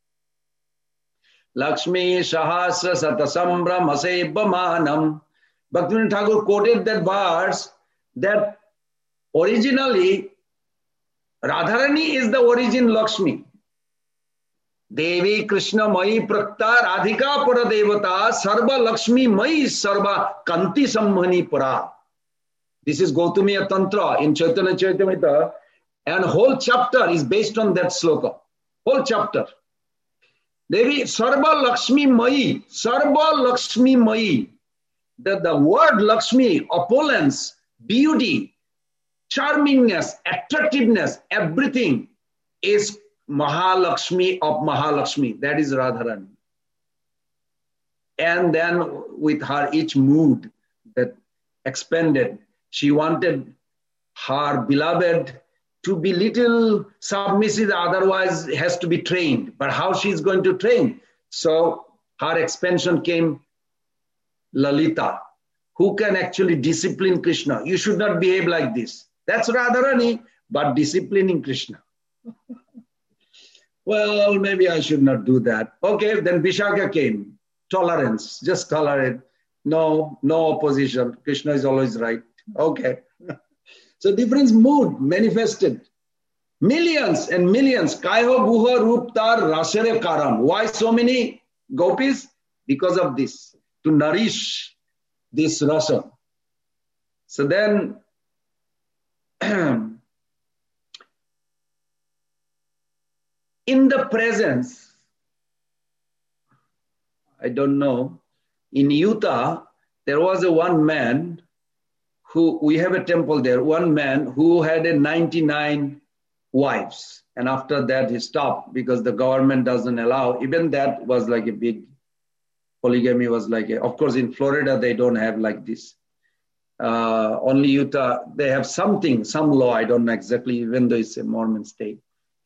Lakshmi Sahasra Satasambram Asebhamanam. Bhaktivinoda Thakur quoted that verse that originally Radharani is the origin Lakshmi. Devi Krishna Mai Prakta Radhika Pura Devata Sarva Lakshmi Mai Sarva Kanti Samhani Pura. This is Gautamiya Tantra in Chaitanya Charitamrita, and whole chapter is based on that sloka. Whole chapter. Devi Sarva Lakshmi Mai, Sarva Lakshmi Mai. The, the word Lakshmi, opulence, beauty, charmingness, attractiveness, everything is Mahalakshmi of Mahalakshmi. That is Radharani. And then with her each mood that expanded, she wanted her beloved to be little submissive, otherwise has to be trained. But how she is going to train? So her expansion came Lalita, who can actually discipline Krishna. You should not behave like this. That's Radharani, but disciplining Krishna. Well, maybe I should not do that. Okay, then Vishaka came. Tolerance, just tolerate. No, no opposition. Krishna is always right. Okay. So different mood manifested. Millions and millions. Kaiho guha ruptar rasere karam. Why so many gopis? Because of this. To nourish this rasa. So then, in the presence, I don't know, in Utah, there was a one man who, we have a temple there, one man who had a ninety-nine wives. And after that, he stopped because the government doesn't allow. Even that was like a big, polygamy was like, a, of course, in Florida, they don't have like this. Uh, only Utah, they have something, some law, I don't know exactly, even though it's a Mormon state.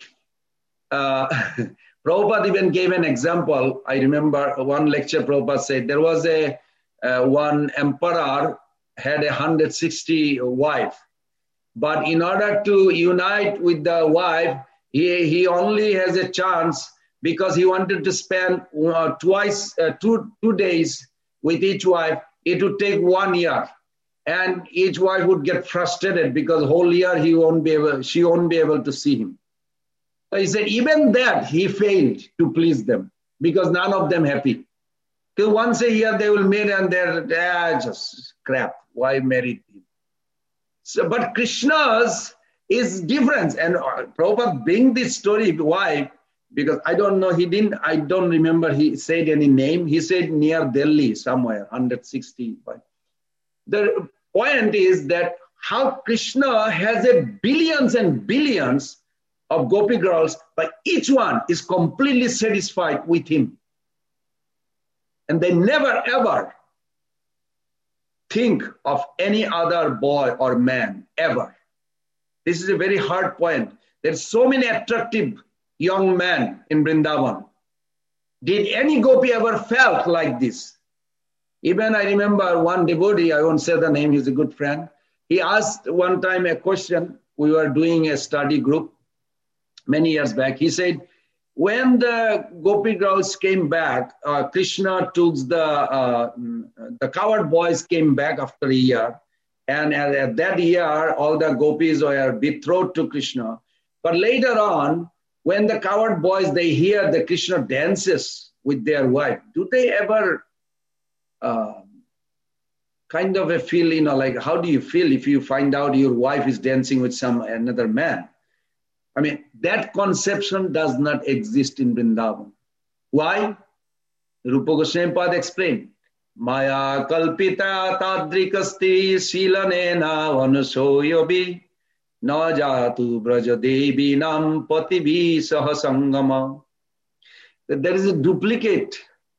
Uh, Prabhupada even gave an example. I remember one lecture Prabhupada said, there was a uh, one emperor had a one hundred sixty wife. But in order to unite with the wife, he, he only has a chance because he wanted to spend uh, twice, uh, two, two days with each wife. It would take one year. And each wife would get frustrated because whole year he won't be able, she won't be able to see him. So he said, even that he failed to please them because none of them happy. Because once a year they will meet and they're, they're just crap. Why marry him? So, but Krishna's is different. And Prabhupada bring this story. Why? Because I don't know, he didn't, I don't remember he said any name. He said near Delhi somewhere, one hundred sixty. The point is that how Krishna has a billions and billions of gopi girls, but each one is completely satisfied with him. And they never ever think of any other boy or man, ever. This is a very hard point. There's so many attractive young men in Vrindavan. Did any gopi ever felt like this? Even I remember one devotee, I won't say the name, he's a good friend. He asked one time a question. We were doing a study group many years back. He said, when the gopi girls came back, uh, Krishna took the, uh, the coward boys came back after a year. And at, at that year, all the gopis were betrothed to Krishna. But later on, when the coward boys, they hear the Krishna dances with their wife, do they ever uh, kind of a feel, you know, like, how do you feel if you find out your wife is dancing with some another man? I mean, that conception does not exist in Vrindavan. Why? Rupa Goswami Pad explained. Maya kalpita tadrikasti silanena vanusoyobi na jatu braja devi nam pativi sahasangama. There is a duplicate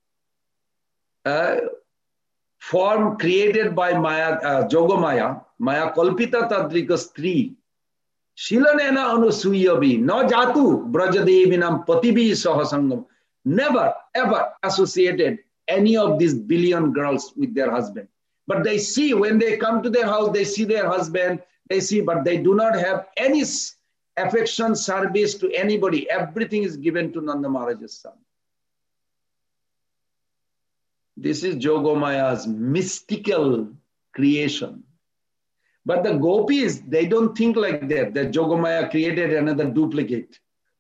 uh, form created by Maya, uh, Jogomaya, Maya kalpita tadrikastri. Shilanena anusuyabi, no jatu, brajadevinam patibi sahasangam. Never, ever associated any of these billion girls with their husband. But they see, when they come to their house, they see their husband, they see, but they do not have any affection, service to anybody. Everything is given to Nanda Maharaj's son. This is Jogomaya's mystical creation. But the gopis, they don't think like that, that Jogomaya created another duplicate.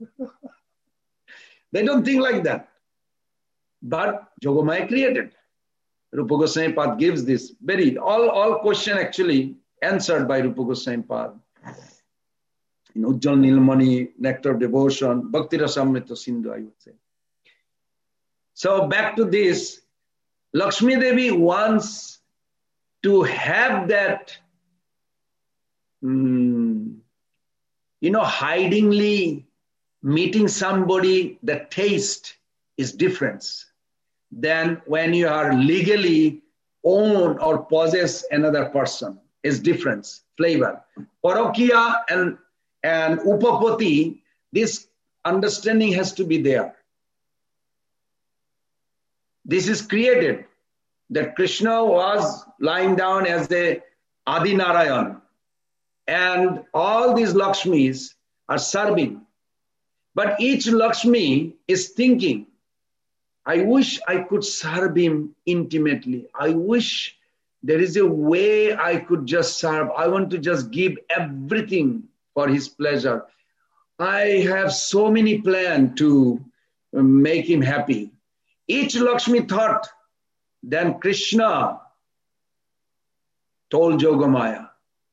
They don't think like that. But Jogomaya created. Rupa Goswami Pad gives this very, all, all question actually, answered by Rupa Goswami Pad. In Ujjal Nilmani, Nectar of Devotion, Bhakti Rasamrita Sindhu, I would say. So back to this, Lakshmi Devi wants to have that, um, you know, hidingly meeting somebody, the taste is different than when you are legally own or possess another person. Is difference, flavor. Parokiya and, and Upapati, this understanding has to be there. This is created, that Krishna was lying down as a Adi Narayan, and all these Lakshmis are serving. But each Lakshmi is thinking, I wish I could serve him intimately. I wish there is a way I could just serve. I want to just give everything for his pleasure. I have so many plans to make him happy. Each Lakshmi thought, then Krishna told Yogamaya,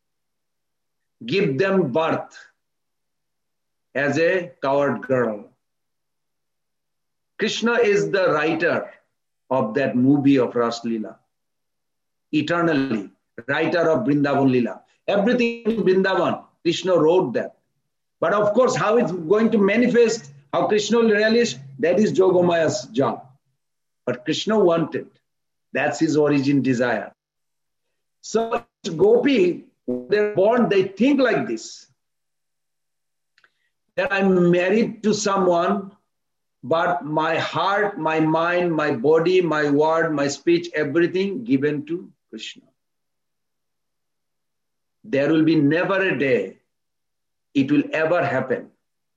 give them birth as a coward girl. Krishna is the writer of that movie of Ras Leela. Eternally, writer of Vrindavan Leela. Everything in Vrindavan, Krishna wrote that. But of course, how it's going to manifest, how Krishna will realize, that is Yogomaya's job. But Krishna wanted. That's his origin desire. So Gopi, when they're born, they think like this. That I'm married to someone, but my heart, my mind, my body, my word, my speech, everything given to Krishna. There will be never a day it will ever happen.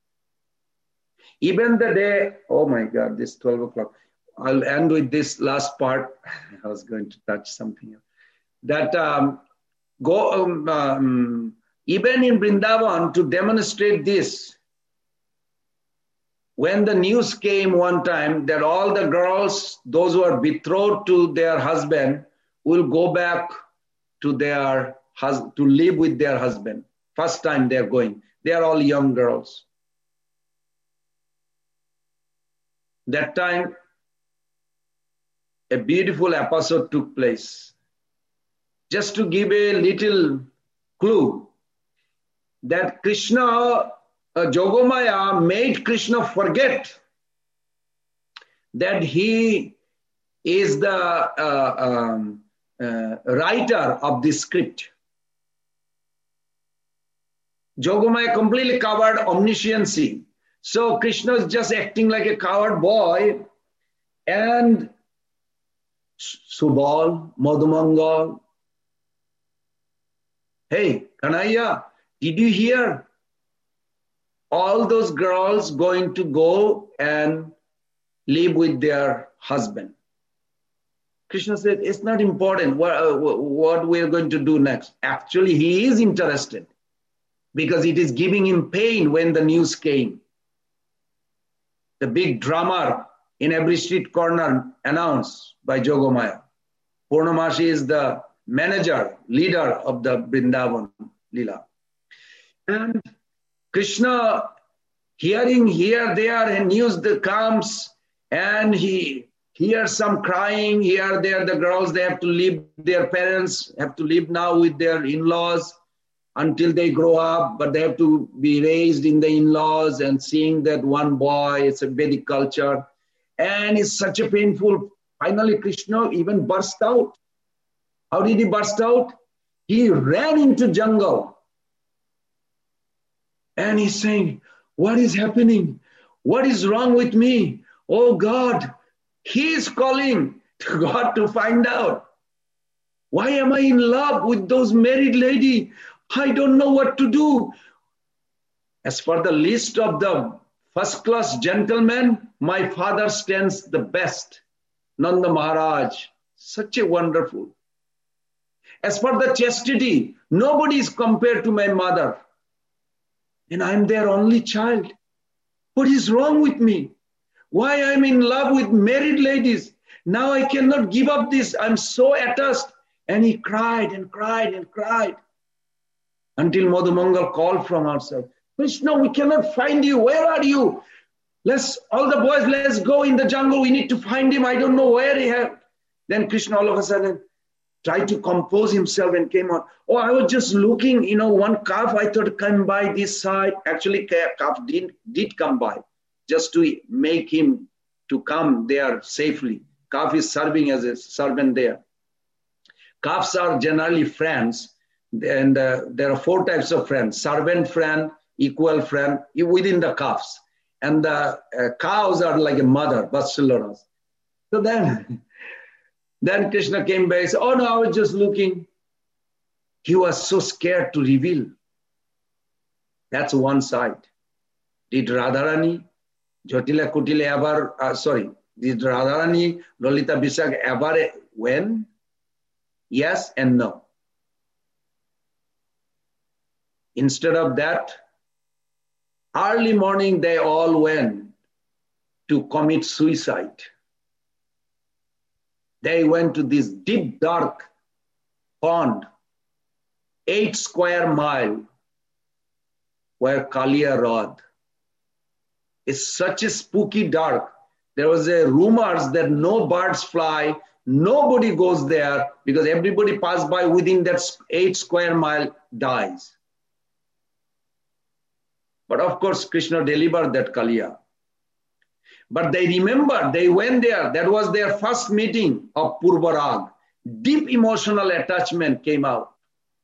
Even the day, oh my God, this twelve o'clock. I'll end with this last part. I was going to touch something else. That um, go um, um, even in Vrindavan, to demonstrate this, when the news came one time that all the girls, those who are betrothed to their husband, will go back to their hus- to live with their husband. First time they're going. They are all young girls. That time, a beautiful episode took place. Just to give a little clue, that Krishna, uh, Yogamaya made Krishna forget that he is the uh, um, uh, writer of this script. Yogamaya completely covered omnisciency. So Krishna is just acting like a coward boy, and Subal, Madhumangal, hey, Kanaya, did you hear? All those girls going to go and live with their husband. Krishna said, it's not important what, uh, what we're going to do next. Actually, he is interested because it is giving him pain when the news came. The big drummer in every street corner announced by Yogamaya. Purnamashi is the manager, leader of the Vrindavan Leela. And Krishna, hearing here, there, and news that comes, and he hears some crying, here, there, the girls, they have to leave, their parents have to live now with their in-laws until they grow up, but they have to be raised in the in-laws and seeing that one boy, it's a Vedic culture. And it's such a painful, finally Krishna even burst out. How did he burst out? He ran into jungle. And he's saying, what is happening? What is wrong with me? Oh God, he is calling to God to find out. Why am I in love with those married lady? I don't know what to do. As for the list of the first class gentlemen, my father stands the best. Nanda Maharaj, such a wonderful. As for the chastity, nobody is compared to my mother. And I'm their only child. What is wrong with me? Why I'm in love with married ladies? Now I cannot give up this. I'm so attached. And he cried and cried and cried. Until Madhumangal called from outside, Krishna, we cannot find you. Where are you? Let's, all the boys, let's go in the jungle. We need to find him. I don't know where he had. Then Krishna all of a sudden tried to compose himself and came on. Oh, I was just looking, you know, one calf I thought come by this side. Actually, calf did, did come by just to make him to come there safely. Calf is serving as a servant there. Calves are generally friends. And uh, there are four types of friends: servant friend, equal friend within the calves. And the uh, cows are like a mother, Vatsalaras. So then, then Krishna came back and said, oh no, I was just looking. He was so scared to reveal. That's one side. Did Radharani, Jotila Kutile ever, uh, sorry, did Radharani, Lolita Bisag ever win? Yes and no. Instead of that, early morning they all went to commit suicide. They went to this deep, dark pond, eight square mile, where Kalia rode. It's such a spooky dark. There was a rumors that no birds fly, nobody goes there because everybody passed by within that eight square mile dies. But of course, Krishna delivered that Kaliya. But they remember, they went there. That was their first meeting of Purvarag. Deep emotional attachment came out.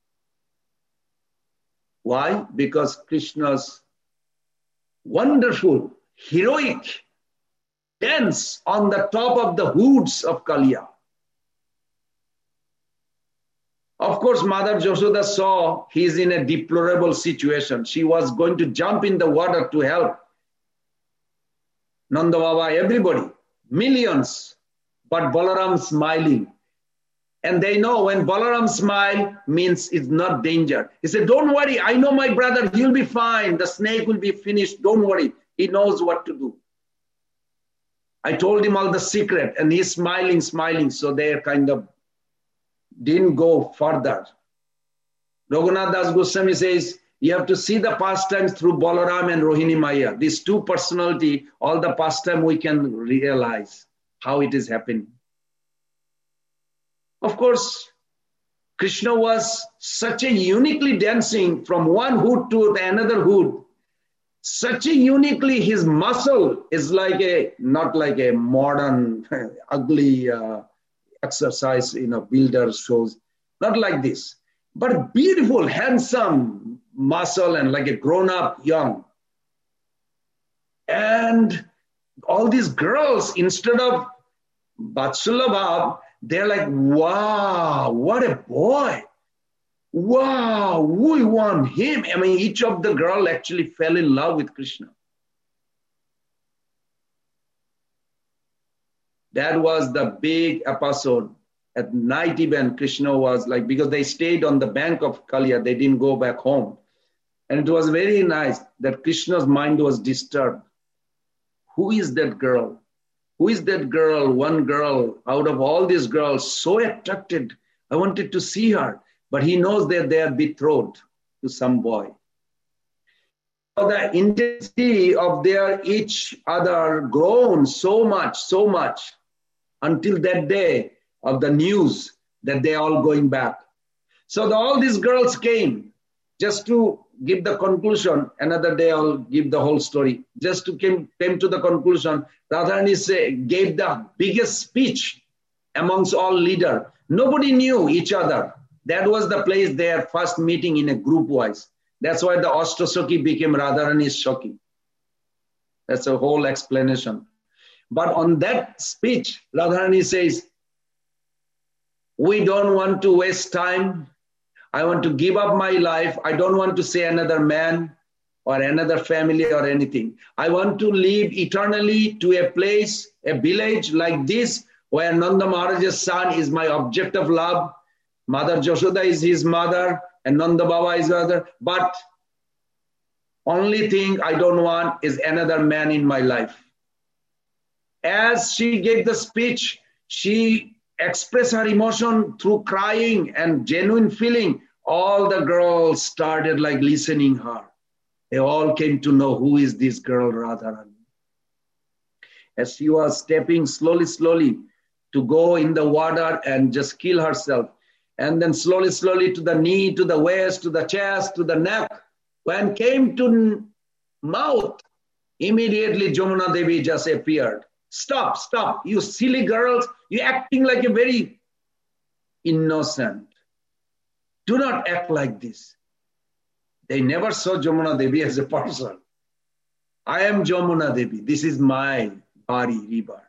Why? Because Krishna's wonderful, heroic dance on the top of the hoods of Kaliya. Of course, Mother Yashoda saw he is in a deplorable situation. She was going to jump in the water to help Nanda Baba, everybody, millions. But Balaram smiling. And they know when Balaram smile means it's not danger. He said, don't worry, I know my brother, he'll be fine. The snake will be finished, don't worry. He knows what to do. I told him all the secret and he's smiling, smiling. So they're kind of didn't go further. Raghunath Das Goswami says, you have to see the pastimes through Balaram and Rohini Maya. These two personality, all the pastime we can realize how it is happening. Of course, Krishna was such a uniquely dancing from one hood to the another hood. Such a uniquely, his muscle is like a, not like a modern, ugly uh, exercise, you know, builder shows. Not like this, but beautiful, handsome muscle and like a grown-up young. And all these girls, instead of Vatsalabha, they're like, wow, what a boy. Wow, we want him. I mean, each of the girl actually fell in love with Krishna. That was the big episode. At night even, Krishna was like, because they stayed on the bank of Kaliya, they didn't go back home. And it was very nice that Krishna's mind was disturbed. Who is that girl? Who is that girl? One girl out of all these girls, so attracted. I wanted to see her. But he knows that they are betrothed to some boy. So the intensity of their each other grown so much, so much, until that day of the news that they are all going back. So the, all these girls came just to give the conclusion. Another day I'll give the whole story. Just to came, came to the conclusion, Radharani say, gave the biggest speech amongst all leaders. Nobody knew each other. That was the place their first meeting in a group wise. That's why the Ashtasakhi became Radharani's Shakhi. That's a whole explanation. But on that speech, Radharani says, we don't want to waste time. I want to give up my life. I don't want to say another man or another family or anything. I want to live eternally to a place, a village like this, where Nanda Maharaj's son is my object of love. Mother Yashoda is his mother and Nanda Baba is mother. But only thing I don't want is another man in my life. As she gave the speech, she expressed her emotion through crying and genuine feeling all the girls started like listening her. They all came to know who is this girl Radharani. As she was stepping slowly, slowly to go in the water and just kill herself. And then slowly, slowly to the knee, to the waist, to the chest, to the neck. When came to mouth, immediately Jamuna Devi just appeared. Stop, stop, you silly girls, you're acting like a very innocent. Do not act like this. They never saw Jamuna Devi as a person. I am Jamuna Devi. This is my body, river.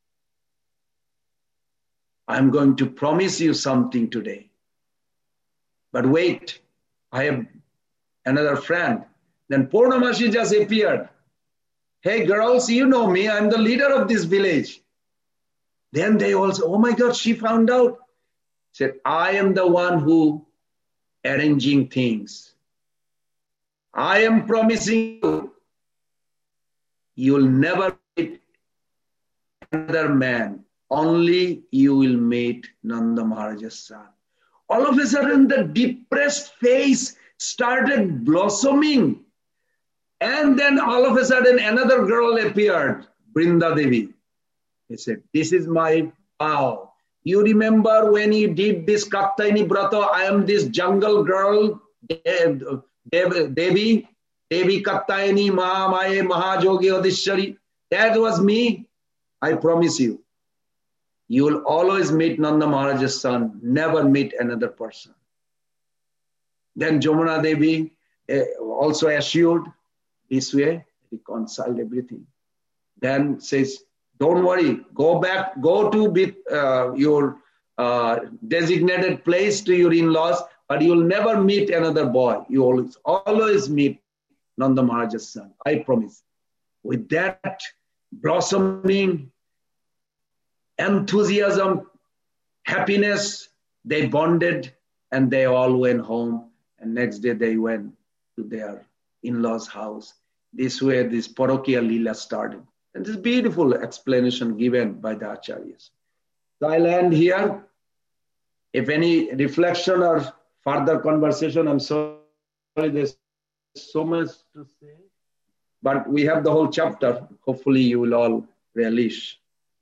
I'm going to promise you something today. But wait, I have another friend. Then Purnamashi just appeared. Hey girls, you know me, I'm the leader of this village. Then they also, oh my God, she found out. Said, I am the one who arranging things. I am promising you, you'll never meet another man. Only you will meet Nanda Maharaja's son. All of a sudden, the depressed face started blossoming. And then all of a sudden, another girl appeared, Brinda Devi. He said, this is my vow. You remember when you did this Katyayani Brata, I am this jungle girl, Devi, Devi, Devi Katyayani Mahamaye Mahajogi Adishari. That was me. I promise you. You will always meet Nanda Maharaja's son, never meet another person. Then Jamuna Devi uh, also assured, this way, reconciled everything. Then says, don't worry, go back, go to be, uh, your uh, designated place to your in-laws, but you'll never meet another boy. You always, always meet Nanda Maharaja's son. I promise. With that blossoming enthusiasm, happiness, they bonded and they all went home. And next day they went to their in-laws' house. This way, this Parokiya Leela started. And this beautiful explanation given by the Acharyas. So I'll end here. If any reflection or further conversation, I'm sorry, there's so much to say. But we have the whole chapter. Hopefully you will all relish.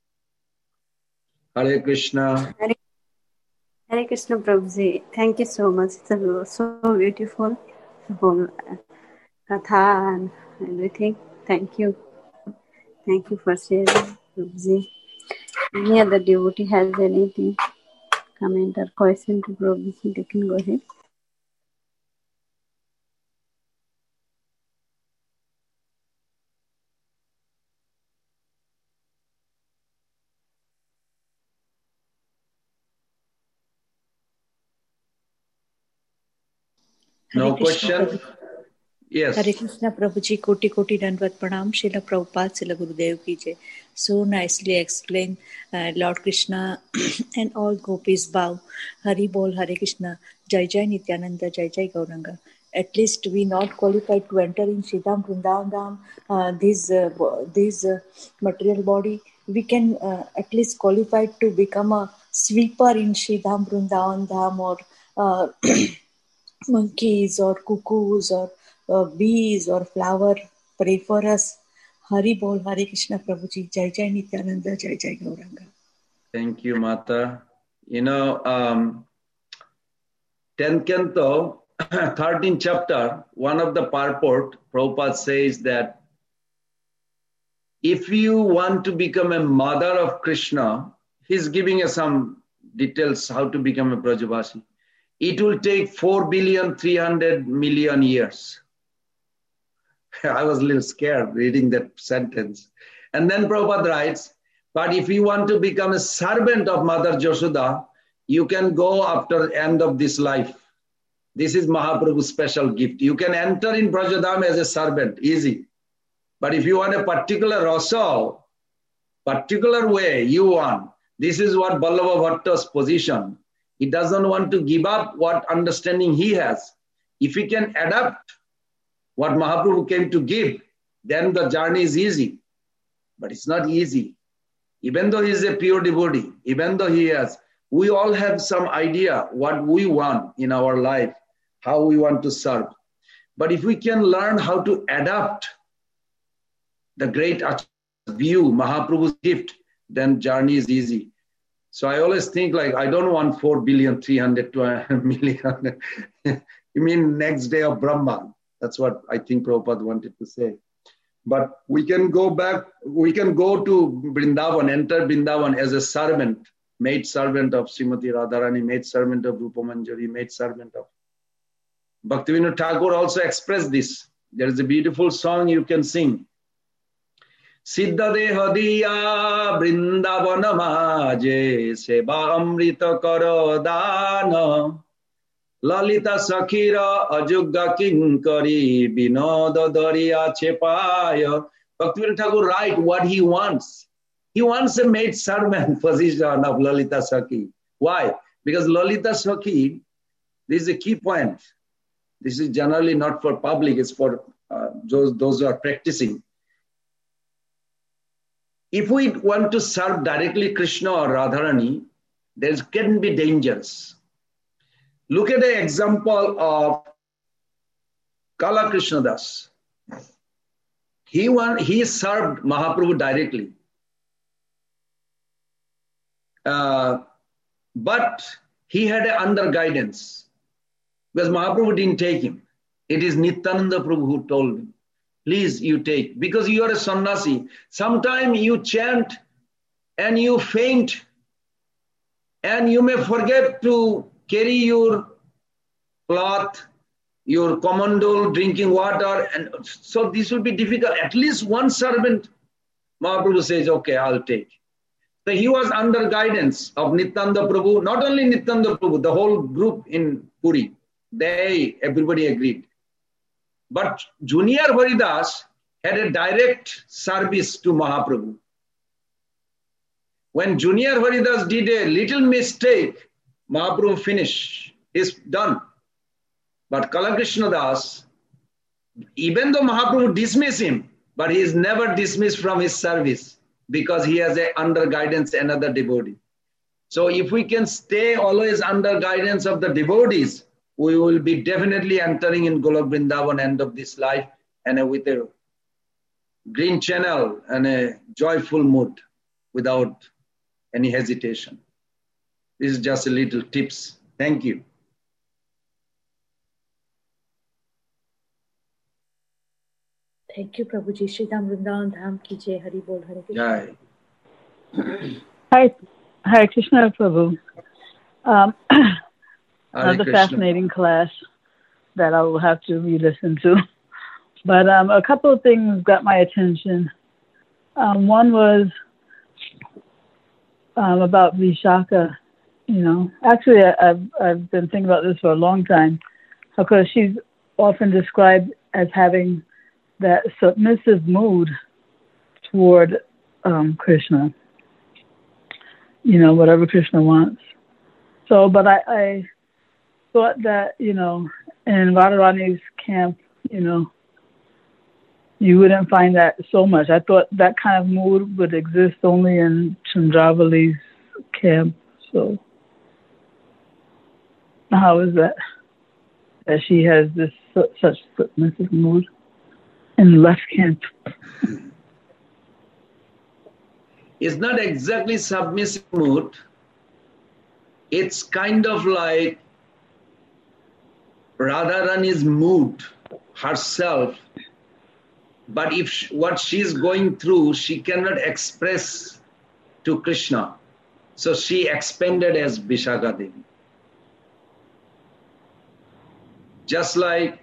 Hare Krishna. Hare, Hare Krishna Prabhuji. Thank you so much. It's so beautiful. The whole katha and everything. Thank you. Thank you for sharing, Prabhuji. Any other devotee has anything, comment or question to Prabhuji, they can go ahead. No question? Yes. Hare Krishna Prabhuji, Koti Koti Dandvat Pranam, Srila Prabhupada, Srila Gurudev Ki Jai. So nicely explained, uh, Lord Krishna and all gopis bow. Hari Bol, Hare Krishna, Jai Jai Nityananda, Jai Jai Gauranga. At least we not qualified to enter in Sridham Vrindavan Dham, uh, this, uh, this uh, material body. We can uh, at least qualified to become a sweeper in Sridham Vrindavan Dham, or uh, monkeys or cuckoos or uh, bees or flower. Pray for us. Hari Bol, Hare Krishna Prabhuji, Jai Jai Nityananda, Jai Jai Gauranga. Thank you, Mata. You know, um, tenth canto, thirteenth chapter, one of the purport, Prabhupada says that if you want to become a mother of Krishna, he's giving us some details how to become a Brajavasi. It will take four billion three hundred million years. I was a little scared reading that sentence. And then Prabhupada writes, but if you want to become a servant of Mother Yashoda, you can go after the end of this life. This is Mahaprabhu's special gift. You can enter in Brajadam as a servant, easy. But if you want a particular rasa, particular way you want, this is what Vallabha Bhatta's position. He doesn't want to give up what understanding he has. If he can adapt what Mahaprabhu came to give, then the journey is easy. But it's not easy. Even though he is a pure devotee, even though he has, we all have some idea what we want in our life. how we want to serve. But if we can learn how to adapt the great view, Mahaprabhu's gift, then journey is easy. So I always think like, I don't want four billion, three hundred million. You mean next day of Brahma. That's what I think Prabhupada wanted to say. But we can go back, we can go to Vrindavan, enter Vrindavan as a servant, maid servant of Srimati Radharani, maid servant of Rupa Manjari, maid servant of Bhaktivinoda Thakur also expressed this. There is a beautiful song you can sing. Siddha deha diya Vrindavana maje seva amrita karo dana Lalita sakhira ajugga kinkari binoda dariya chepaya. Bhaktivinoda Thakur write what he wants. He wants a maid servant position of Lalita Sakhi. Why? Because Lalita Sakhi, this is a key point. This is generally not for public, it's for uh, those, those who are practicing. If we want to serve directly Krishna or Radharani, there can be dangers. Look at the example of Kala Krishna Das. He, won, he served Mahaprabhu directly. Uh, but he had a under guidance. Because Mahaprabhu didn't take him. It is Nityananda Prabhu who told him, please you take, because you are a sannyasi. Sometimes you chant and you faint and you may forget to carry your cloth, your commandal, drinking water. And so this will be difficult. At least one servant, Mahaprabhu says, okay, I'll take. So he was under guidance of Nityananda Prabhu, not only Nityananda Prabhu, the whole group in Puri. They, everybody agreed. But Junior Haridas had a direct service to Mahaprabhu. When Junior Haridas did a little mistake, Mahaprabhu finished, is done. But Kala Krishna Das, even though Mahaprabhu dismissed him, but he is never dismissed from his service because he has a under guidance another devotee. So if we can stay always under guidance of the devotees, we will be definitely entering in Golok Vrindavan end of this life and uh, with a green channel and a joyful mood without any hesitation. This is just a little tips. Thank you. Thank you, Prabhuji. Shri Dham Vrindavan Dham ki jai. Hari Bol Hare Krishna. Jai. Hi, Hare Krishna, Prabhu. Um, Another Krishna. fascinating class that I will have to re-listen to. But um, a couple of things got my attention. Um, one was um, about Vishaka. You know, actually, I, I've I've been thinking about this for a long time because she's often described as having that submissive mood toward um, Krishna. You know, whatever Krishna wants. So, but I. I thought that, you know, in Radharani's camp, you know, you wouldn't find that so much. I thought that kind of mood would exist only in Chandravali's camp. So how is that? That she has this such submissive mood in the left camp? It's not exactly submissive mood. It's kind of like Radharani's mood herself, but if she, what she's going through, she cannot express to Krishna. So she expanded as Vishaka Devi. Just like,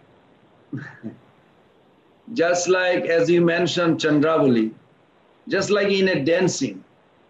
just like as you mentioned Chandravali, just like in a dancing,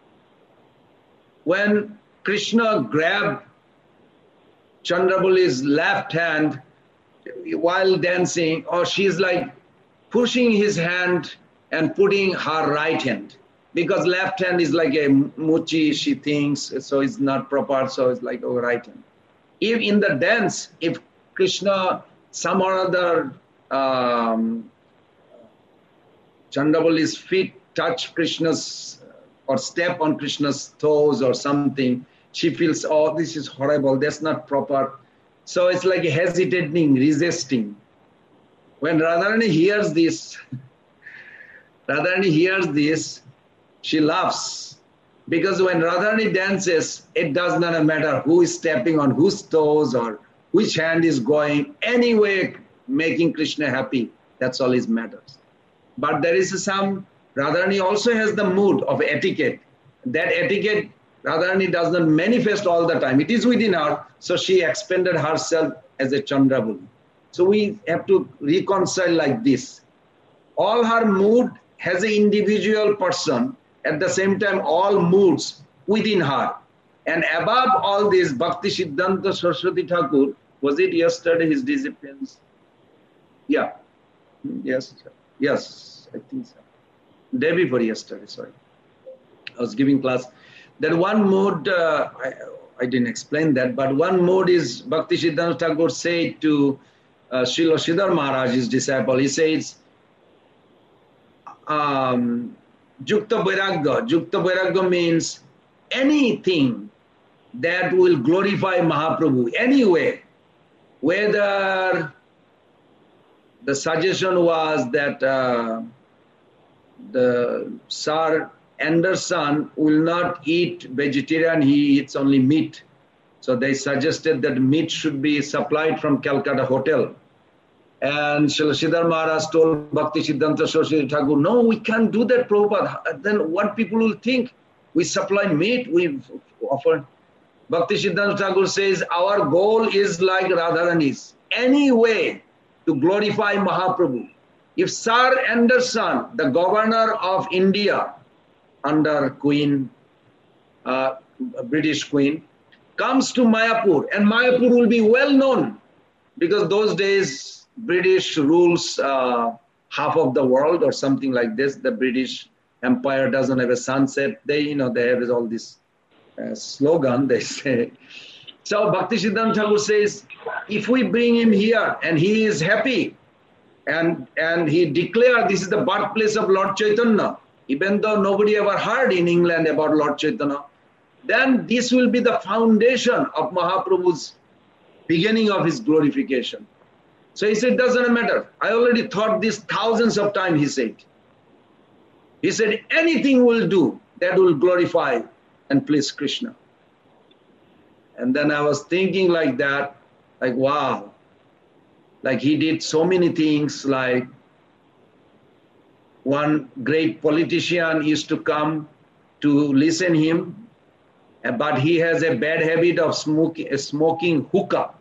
when Krishna grabbed Chandravali's left hand while dancing, or she's like pushing his hand and putting her right hand, because left hand is like a muchi, she thinks, so it's not proper, so it's like a right hand. If in the dance, if Krishna, some or other, um, Chandravali's feet touch Krishna's or step on Krishna's toes or something, she feels, oh, this is horrible, that's not proper. So it's like hesitating, resisting. When Radharani hears this, Radharani hears this, she laughs. Because when Radharani dances, it does not matter who is stepping on whose toes or which hand is going, anyway making Krishna happy. That's all it matters. But there is some, Radharani also has the mood of etiquette. That etiquette, Radharani does not manifest all the time. It is within her, so she expanded herself as a Chandravali. So we have to reconcile like this. All her mood has an individual person, at the same time all moods within her. And above all this, Bhakti Siddhanta Saraswati Thakur, was it yesterday his disciplines? Yeah. Yes. Yes, I think so. Day before yesterday, sorry. I was giving class. That one mode, uh, I, I didn't explain that, but one mode is Bhakti Siddhanta Thakur said to uh, Srila Sridhar Maharaj, his disciple, he says, um, Jukta Vairagya. Jukta Vairagya means anything that will glorify Mahaprabhu, anyway, whether the suggestion was that uh, the Sir Anderson will not eat vegetarian, he eats only meat. So they suggested that meat should be supplied from Calcutta Hotel. And Sridhar Maharaj told Bhakti Siddhanta Saraswati Thakur, no, we can't do that, Prabhupada. Then what people will think? We supply meat, we offer. Bhakti Siddhanta Thakur says, our goal is like Radharani's. Any way to glorify Mahaprabhu. If Sir Anderson, the governor of India, under Queen, uh, British Queen, comes to Mayapur, and Mayapur will be well known, because those days British rules uh, half of the world or something like this. The British Empire doesn't have a sunset. They, you know, they have all this uh, slogan, they say. So Bhakti Siddhanta Thakur says, if we bring him here and he is happy, and, and he declared this is the birthplace of Lord Chaitanya, even though nobody ever heard in England about Lord Chaitanya, then this will be the foundation of Mahaprabhu's beginning of his glorification. So he said, doesn't matter. I already thought this thousands of times, he said. He said, anything will do that will glorify and please Krishna. And then I was thinking like that, like, wow. Like he did so many things, like one great politician used to come to listen him, but he has a bad habit of smoking, smoking hookah.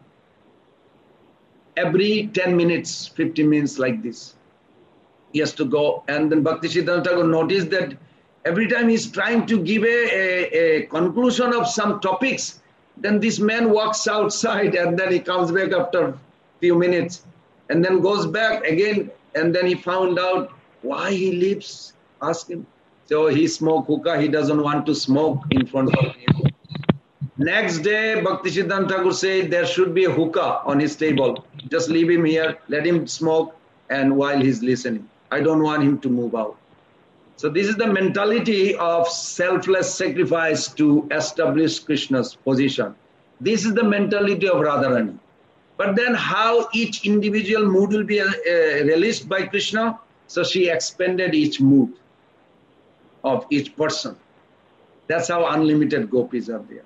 Every ten minutes, fifteen minutes like this. He has to go. And then Bhakti Siddhanta Thakur noticed that every time he's trying to give a, a, a conclusion of some topics, then this man walks outside and then he comes back after a few minutes and then goes back again. And then he found out why he leaves. Ask him. So he smoked hookah. He doesn't want to smoke in front of him. Next day, Bhakti Siddhanta Thakur said there should be a hookah on his table. Just leave him here, let him smoke, and while he's listening. I don't want him to move out. So this is the mentality of selfless sacrifice to establish Krishna's position. This is the mentality of Radharani. But then how each individual mood will be uh, released by Krishna? So she expanded each mood of each person. That's how unlimited gopis are there.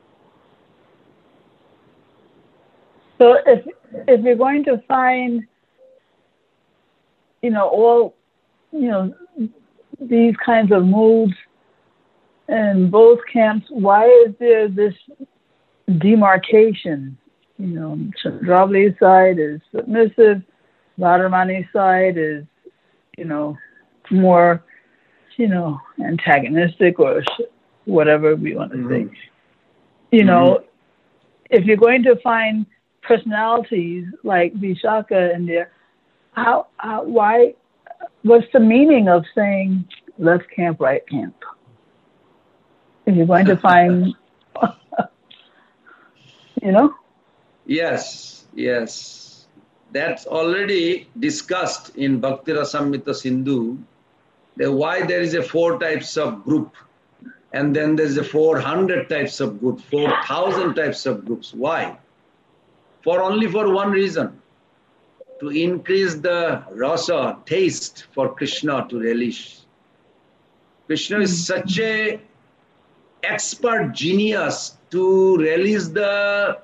So if if you're going to find, you know, all, you know, these kinds of moods in both camps, why is there this demarcation? You know, Chandravali's side is submissive, Radharani's side is, you know, more, you know, antagonistic or whatever we want to mm-hmm. say. You mm-hmm. know, if you're going to find personalities like Vishaka in there, how, how, why, what's the meaning of saying left camp, right camp? If you're going to find, you know? Yes, yes. That's already discussed in Bhakti Rasamrita Sindhu, that why there is a four types of group, and then there's a four hundred types of group, four thousand types of groups. Why? for only for one reason, to increase the rasa, taste for Krishna to relish. Krishna is such a expert genius to release the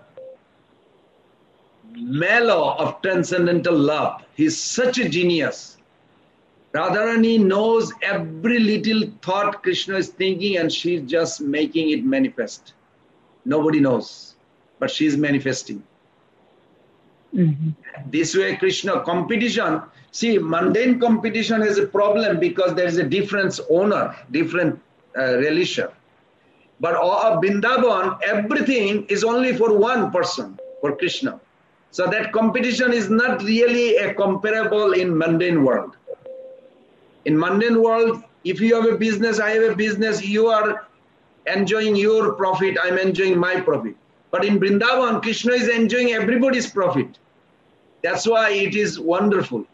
mellow of transcendental love. He's such a genius. Radharani knows every little thought Krishna is thinking and she's just making it manifest. Nobody knows, but she's manifesting. Mm-hmm. This way Krishna competition, see, mundane competition has a problem because there is a different owner, different uh, relisher. But of Vrindavan, everything is only for one person, for Krishna. So that competition is not really a comparable in mundane world. In mundane world, if you have a business, I have a business, you are enjoying your profit, I'm enjoying my profit. But in Vrindavan, Krishna is enjoying everybody's profit. That's why it is wonderful.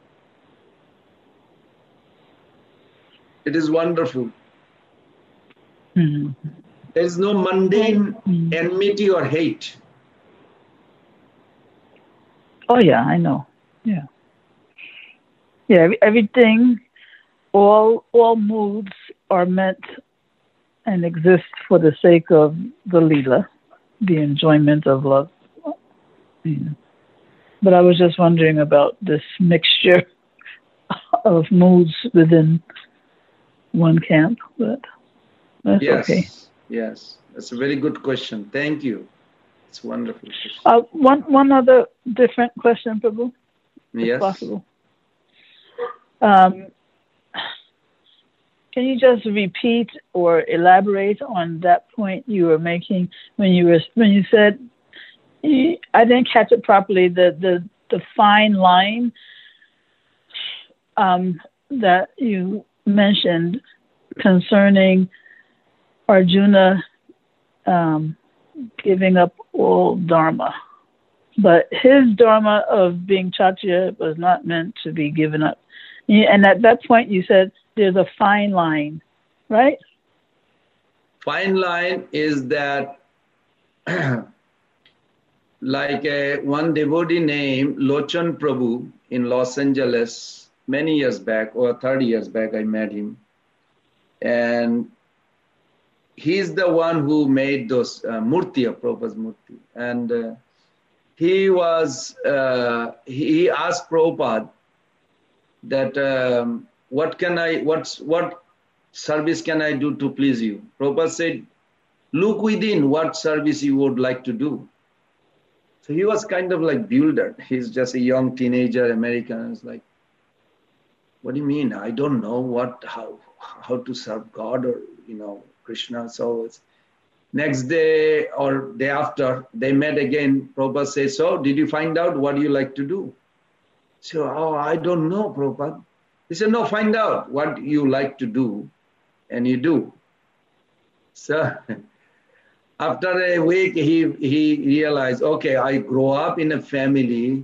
It is wonderful. Mm-hmm. There is no mundane mm-hmm. enmity or hate. Oh yeah, I know. Yeah. Yeah, everything, all all moods are meant and exist for the sake of the Leela, the enjoyment of love. Yeah. But I was just wondering about this mixture of moods within one camp, but that's yes, okay. Yes, that's a very good question. Thank you. It's a wonderful question. Uh, one, one other different question, Prabhu, if yes. possible. Um, can you just repeat or elaborate on that point you were making when you were when you said, I didn't catch it properly, the the, the fine line um, that you mentioned concerning Arjuna um, giving up all dharma. But his dharma of being Kshatriya was not meant to be given up. And at that point you said there's a fine line, right? Fine line is that like a, one devotee named Lochan Prabhu in Los Angeles, many years back, or thirty years back, I met him. And he's the one who made those uh, murti of Prabhupada's murti. And uh, he was, uh, he asked Prabhupada that um, what can I, what's, what service can I do to please you? Prabhupada said, look within what service you would like to do. So he was kind of like bewildered. He's just a young teenager American. It's like, what do you mean? I don't know what, how, how to serve God or, you know, Krishna. So it's next day or day after, they met again. Prabhupada says, so did you find out what you like to do? So, oh, I don't know, Prabhupada. He said, no, find out what you like to do and you do. So after a week, he, he realized, okay, I grew up in a family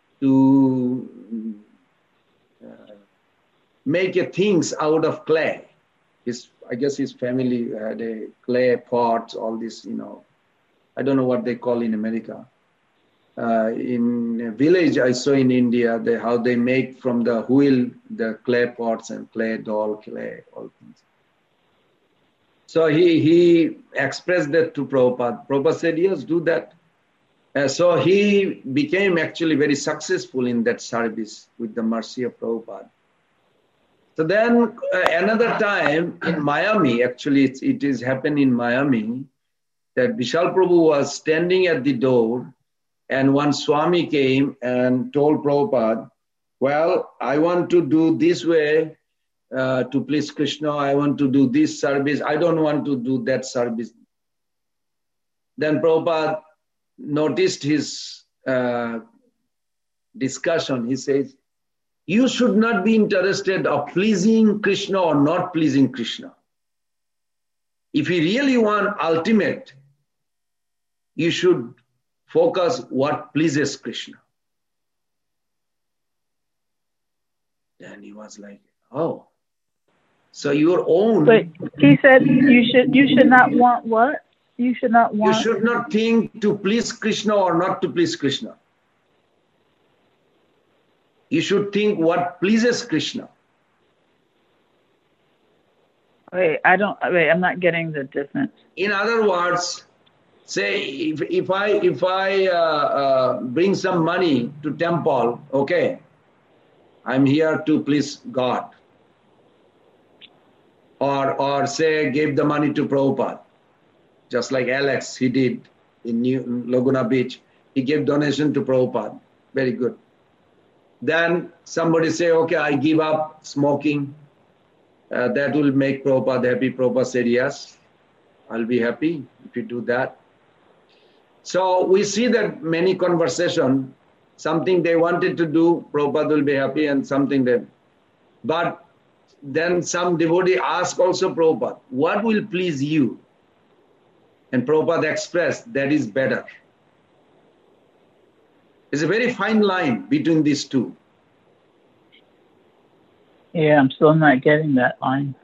to uh, make a things out of clay. His, I guess his family had a clay pots, all this, you know, I don't know what they call in America. Uh, in a village I saw in India, they, how they make from the wheel, the clay pots and clay doll, clay, all things. So he, he expressed that to Prabhupada. Prabhupada said, yes, do that. Uh, so he became actually very successful in that service with the mercy of Prabhupada. So then uh, another time in Miami, actually it's, it is happened in Miami, that Vishal Prabhu was standing at the door and one Swami came and told Prabhupada, well, I want to do this way uh, to please Krishna. I want to do this service. I don't want to do that service. Then Prabhupada noticed his uh, discussion. He says, you should not be interested of pleasing Krishna or not pleasing Krishna. If you really want ultimate, you should focus what pleases Krishna. Then he was like, oh, so your own. But he said you should you should not want what? You should not want. You should not think to please Krishna or not to please Krishna. You should think what pleases Krishna. Wait, I don't, wait, I'm not getting the difference. In other words, say if, if I, if I uh, uh, bring some money to temple, okay, I'm here to please God. Or, or say gave the money to Prabhupada, just like Alex, he did in New, Laguna Beach. He gave donation to Prabhupada. Very good. Then somebody say, okay, I give up smoking. Uh, that will make Prabhupada happy. Prabhupada said, yes, I'll be happy if you do that. So we see that many conversation, something they wanted to do, Prabhupada will be happy, and something that, but then some devotee ask also Prabhupada, what will please you? And Prabhupada expressed, that is better. It's a very fine line between these two. Yeah, I'm still not getting that line.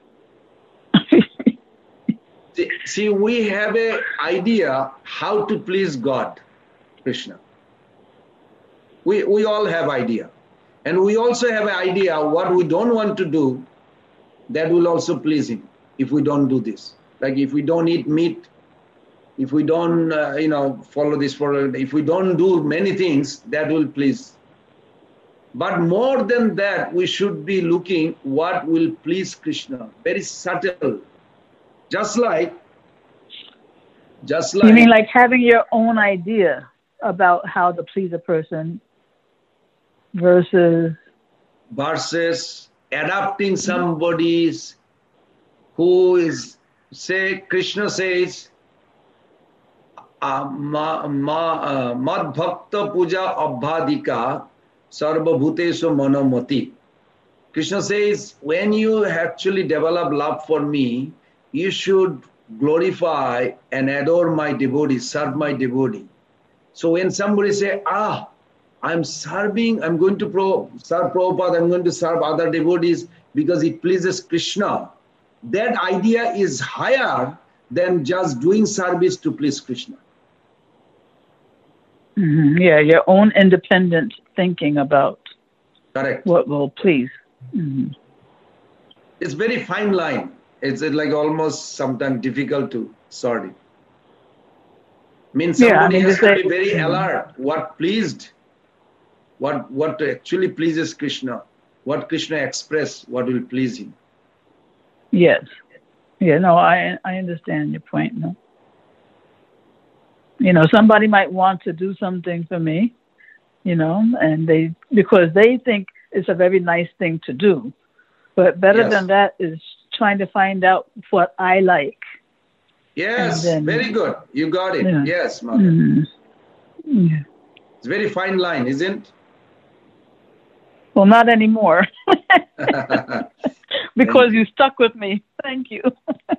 see, see, we have an idea how to please God, Krishna. We, we all have idea. And we also have an idea what we don't want to do, that will also please him if we don't do this. Like if we don't eat meat, if we don't, uh, you know, follow this, for, if we don't do many things, that will please. But more than that, we should be looking what will please Krishna. Very subtle. Just like, just like. You mean like having your own idea about how to please a person versus? Versus adapting somebody's who is, say, Krishna says, uh, ma, ma, uh, mad bhakta puja abhadika sarva bhuteshu manomati. Krishna says, when you actually develop love for me, you should glorify and adore my devotee, serve my devotee. So when somebody say, ah, I'm serving, I'm going to pro, serve Prabhupada, I'm going to serve other devotees because it pleases Krishna. That idea is higher than just doing service to please Krishna. Mm-hmm. Yeah, your own independent thinking about Correct. What will please. Mm-hmm. It's very fine line. It's like almost sometimes difficult to sort it. Means somebody yeah, I mean, has to say, be very mm-hmm. alert. What pleased? What what actually pleases Krishna? What Krishna express? What will please him? Yes. Yeah, no, I I understand your point. No. You know, somebody might want to do something for me, you know, and they, because they think it's a very nice thing to do. But better Yes. than that is trying to find out what I like. Yes, then, very good. You got it. Yeah. Yes, Mother. Mm-hmm. Yeah. It's a very fine line, isn't it? Well, not anymore. Because you stuck with me. Thank you.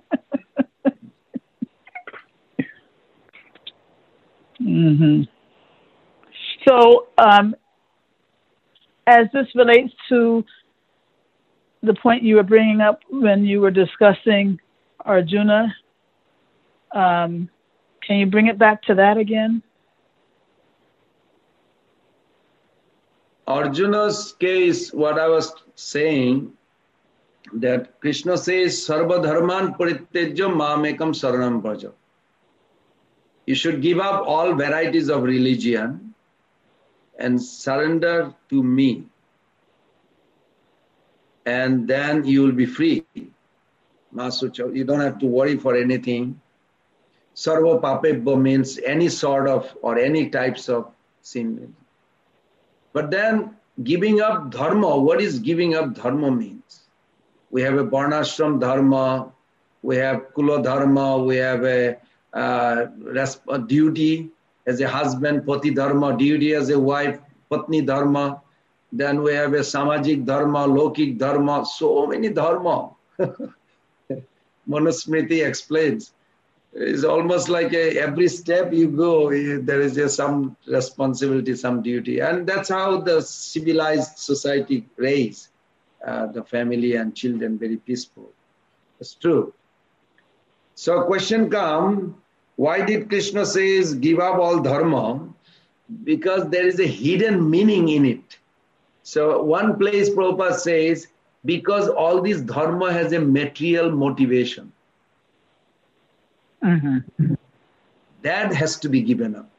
Mm-hmm. So, um, as this relates to the point you were bringing up when you were discussing Arjuna, um, can you bring it back to that again? Arjuna's case, what I was saying, that Krishna says, Sarva dharman parityajya mamekam saranam bhaja. You should give up all varieties of religion and surrender to me. And then you will be free. You don't have to worry for anything. Sarva papebha means any sort of or any types of sin. But then giving up dharma, what is giving up dharma means? We have a varnashram dharma, we have kula dharma, we have a, uh, a duty as a husband, pati dharma, duty as a wife, patni dharma. Then we have a samajik dharma, lokik dharma, so many dharma. Manusmriti explains. It's almost like a, every step you go, there is a, some responsibility, some duty. And that's how the civilized society raise uh, the family and children very peaceful. It's true. So question comes, why did Krishna says give up all dharma? Because there is a hidden meaning in it. So one place Prabhupada says, because all this dharma has a material motivation. Mm-hmm. That has to be given up.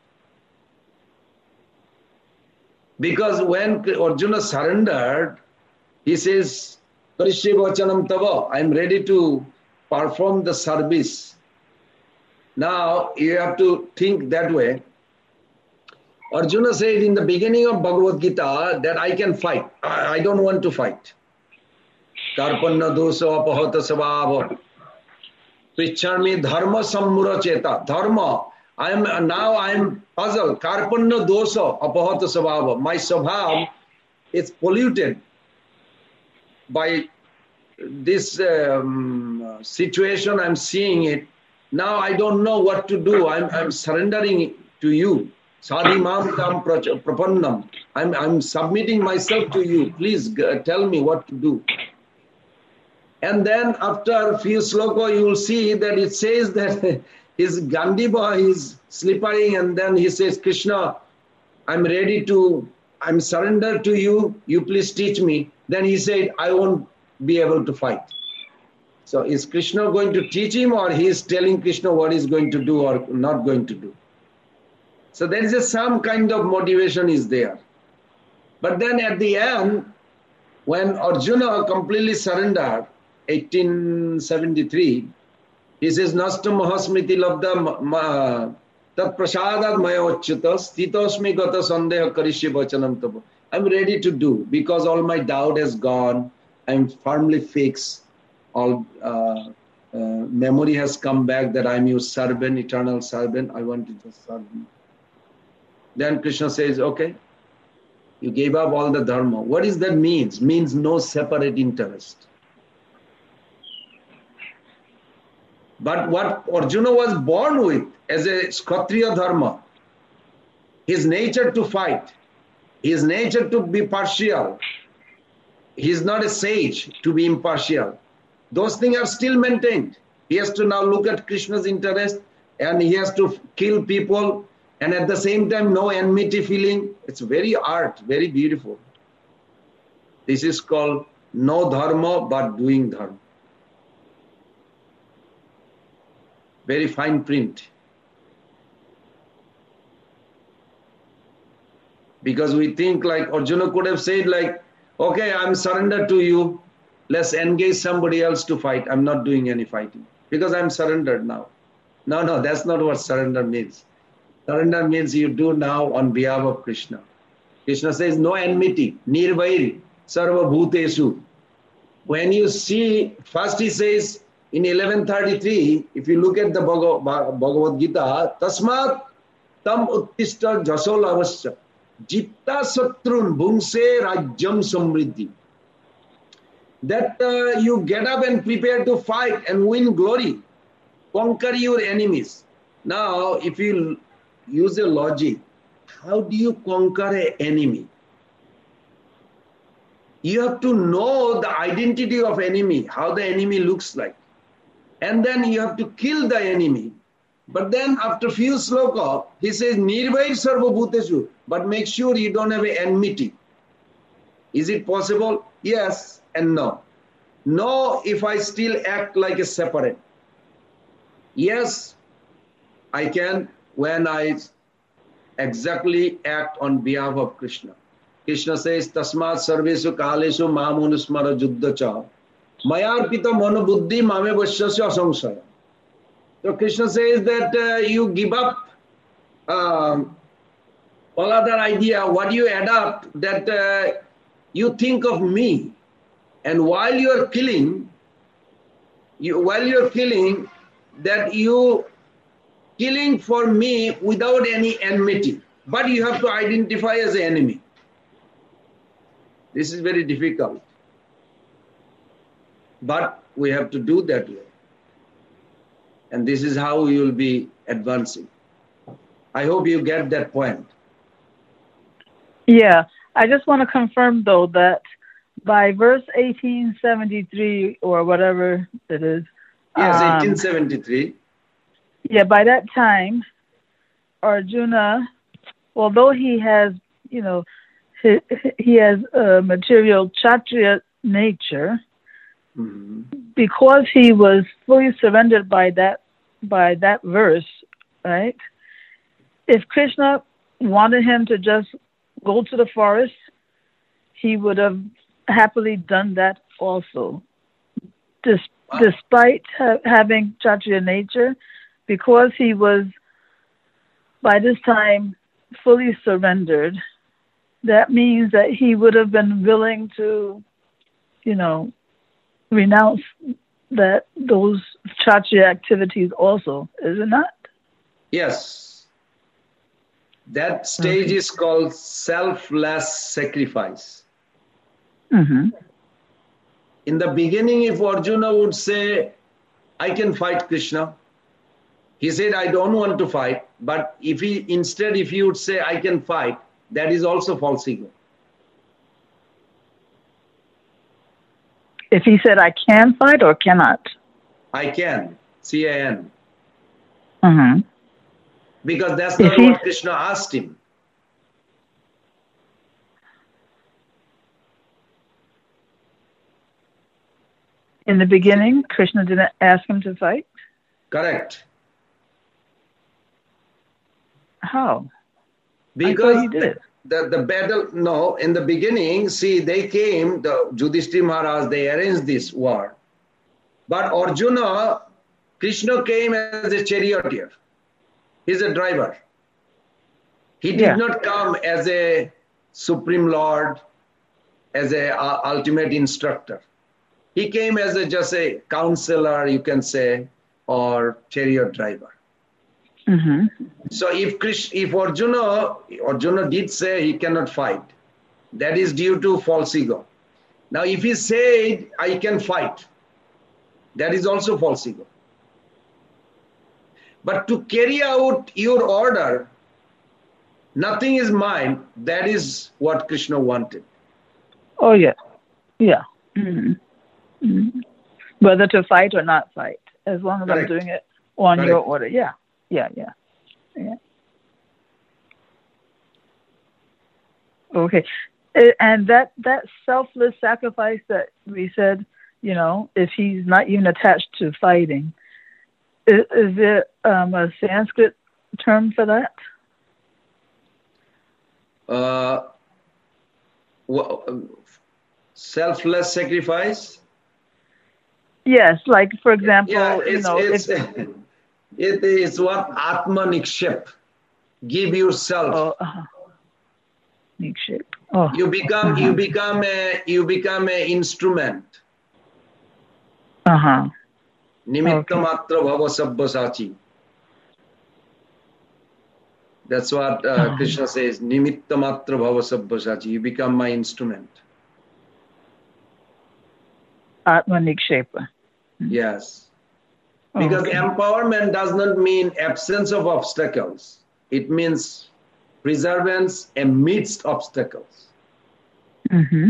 Because when Arjuna surrendered, he says, Karishye vachanam tava, I'm ready to perform the service. Now you have to think that way. Arjuna said in the beginning of Bhagavad Gita that I can fight. I, I don't want to fight. Karpanna dosa apahata sabhava. Prichami dharma sammura cheta. Dharma. I am now I am puzzled. Karpanna dosa apahata sabhava. My sabhav is polluted by this um, situation. I'm seeing it. Now I don't know what to do. I'm, I'm surrendering to you. Sadhimam tam prapannam. I'm, I'm submitting myself to you. Please tell me what to do. And then after a few sloka, you will see that it says that his Gandiva is slippery, and then he says, Krishna, I'm ready to, I'm surrendered to you. You please teach me. Then he said, I won't be able to fight. So is Krishna going to teach him, or he is telling Krishna what he's going to do or not going to do? So there is a, some kind of motivation is there. But then at the end, when Arjuna completely surrendered, eighteen seventy-three, he says, Nasta mahasmiti labda tat prasadat maya achyuta stitosmi gata sandeha karishye vachanam tava. I'm ready to do because all my doubt has gone. I'm firmly fixed. All uh, uh, memory has come back that I'm your servant, eternal servant. I want to just serve you. Then Krishna says, okay, you gave up all the dharma. What does that mean? Means no separate interest. But what Arjuna was born with as a Kshatriya dharma, his nature to fight, his nature to be partial, he is not a sage to be impartial. Those things are still maintained. He has to now look at Krishna's interest, and he has to kill people, and at the same time no enmity feeling. It's very art, very beautiful. This is called no dharma but doing dharma. Very fine print. Because we think like Arjuna could have said like, okay, I'm surrendered to you. Let's engage somebody else to fight. I'm not doing any fighting because I'm surrendered now. No, no, that's not what surrender means. Surrender means you do now on behalf of Krishna. Krishna says no enmity, nirvairi, sarva bhutesu. When you see, first he says in eleven thirty-three, if you look at the Bhagavad Gita, tasmat tam uttishta jasolavasya jitta satrun bhungse rajyam samriddhi. That uh, you get up and prepare to fight and win glory, conquer your enemies. Now, if you use a logic, how do you conquer an enemy? You have to know the identity of enemy, how the enemy looks like. And then you have to kill the enemy. But then after few sloka, he says, Nirvair sarva bhutesu, but make sure you don't have an enmity. Is it possible? Yes and no. No, if I still act like a separate. Yes, I can when I exactly act on behalf of Krishna. Krishna says, Tasmat sarvesu kalesu mamunusmara juddhacha mayarpita manobuddhi mame vasyasya asamsaya. So Krishna says that uh, you give up um, all other idea, what you adopt, that uh, you think of me. And while you are killing, you, while you are killing, that you killing for me without any enmity. But you have to identify as an enemy. This is very difficult. But we have to do that way. And this is how we will be advancing. I hope you get that point. Yeah. I just want to confirm, though, that by verse eighteen seventy-three or whatever it is. Yes, um, eighteen seventy-three. Yeah, by that time, Arjuna, although he has, you know, he, he has a material Kshatriya nature. Mm-hmm. Because he was fully surrendered by that by that verse, right? If Krishna wanted him to just go to the forest, he would have happily done that also. Des- Wow. Despite ha- having Kshatriya nature, because he was by this time fully surrendered, that means that he would have been willing to, you know, renounce that those Kshatriya activities also, is it not? Yes. That stage Okay. is called selfless sacrifice. Mm-hmm. In the beginning, if Arjuna would say, I can fight Krishna, he said, I don't want to fight. But if he instead, if he would say, I can fight, that is also false ego. If he said, I can fight or cannot? I can, C A N. Mm-hmm. Because that's If not he- what Krishna asked him. In the beginning, Krishna didn't ask him to fight? Correct. How? Because I thought he did. The, the battle, no, in the beginning, see, they came, the Yudhishthira Maharaj, they arranged this war. But Arjuna, Krishna came as a charioteer. He's a driver. He did Yeah. not come as a supreme lord, as a uh, ultimate instructor. He came as a, just a counselor, you can say, or chariot driver. Mm-hmm. So if Krishna, if Arjuna, Arjuna did say he cannot fight, that is due to false ego. Now if he said, I can fight, that is also false ego. But to carry out your order, nothing is mine, that is what Krishna wanted. Oh, yeah. Yeah. Mm-hmm. Mm-hmm. Whether to fight or not fight, as long as Correct. I'm doing it on Correct. your order. Yeah. Yeah, yeah. Yeah. Okay. A- And that, that selfless sacrifice that we said, you know, if he's not even attached to fighting, is, is there um, a Sanskrit term for that? Uh, selfless sacrifice? Yes, like for example, Yeah, you it's, know, it's, if, it is what Atma Nikshep. Give yourself. oh, uh, Nikshep. Oh, You become, uh-huh. you become a, you become a instrument. Uh-huh. Nimitta Okay. matra bhava sabbhasachi. That's what uh, Uh-huh. Krishna says. Nimitta matra bhava sabbhasachi. You become my instrument. Atma Nikshepa. Yes. Because Okay. empowerment does not mean absence of obstacles. It means preservance amidst obstacles. Mm-hmm.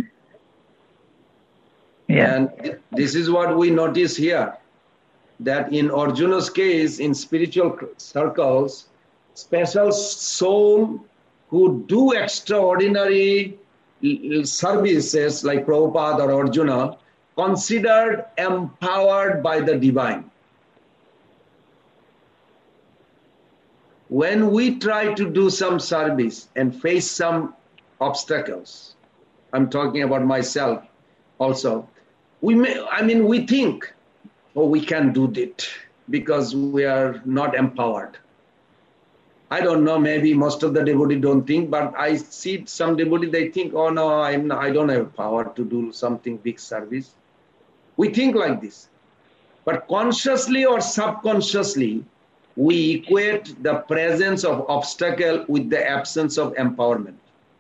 Yeah. And th- this is what we notice here, that in Arjuna's case, in spiritual circles, special soul who do extraordinary services like Prabhupada or Arjuna, considered empowered by the divine. When we try to do some service and face some obstacles, I'm talking about myself also, we may, I mean, we think, oh, we can do it because we are not empowered. I don't know, maybe most of the devotees don't think, but I see some devotees, they think, oh no, I'm not, I don't have power to do something big service. We think like this. But consciously or subconsciously, we equate the presence of obstacle with the absence of empowerment.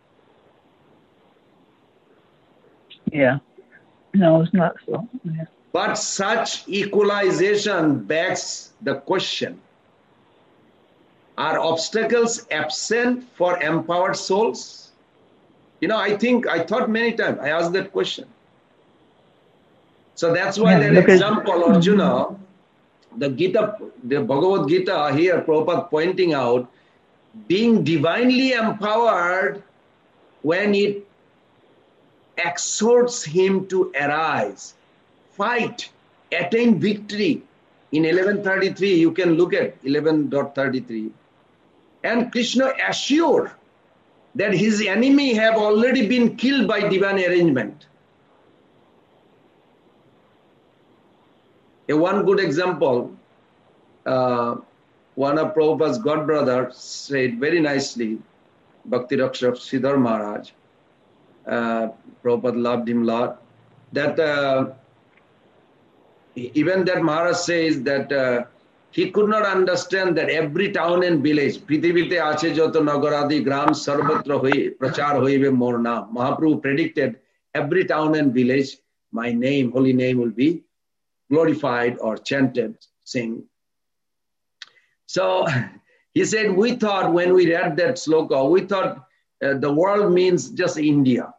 Yeah. No, it's not so. Yeah. But such equalization begs the question, are obstacles absent for empowered souls? You know, I think, I thought many times, I asked that question. So that's why Yeah, that because- example, Arjuna, the Gita, the Bhagavad Gita here, Prabhupada pointing out, being divinely empowered when it exhorts him to arise, fight, attain victory. In eleven thirty-three, you can look at eleven thirty-three. And Krishna assured that his enemy have already been killed by divine arrangement. A one good example, uh, one of Prabhupada's godbrothers said very nicely, Bhakti Rakshak Sridhar Maharaj, uh, Prabhupada loved him a lot, that uh, even that Maharaj says that uh, he could not understand that every town and village, Prithivite ache joto nagaradi gram sarvatra hoi prachar hoibe mor naam. Mahaprabhu predicted every town and village, my name, holy name will be glorified or chanted, sing. So he said, we thought when we read that sloka, we thought uh, the world means just India.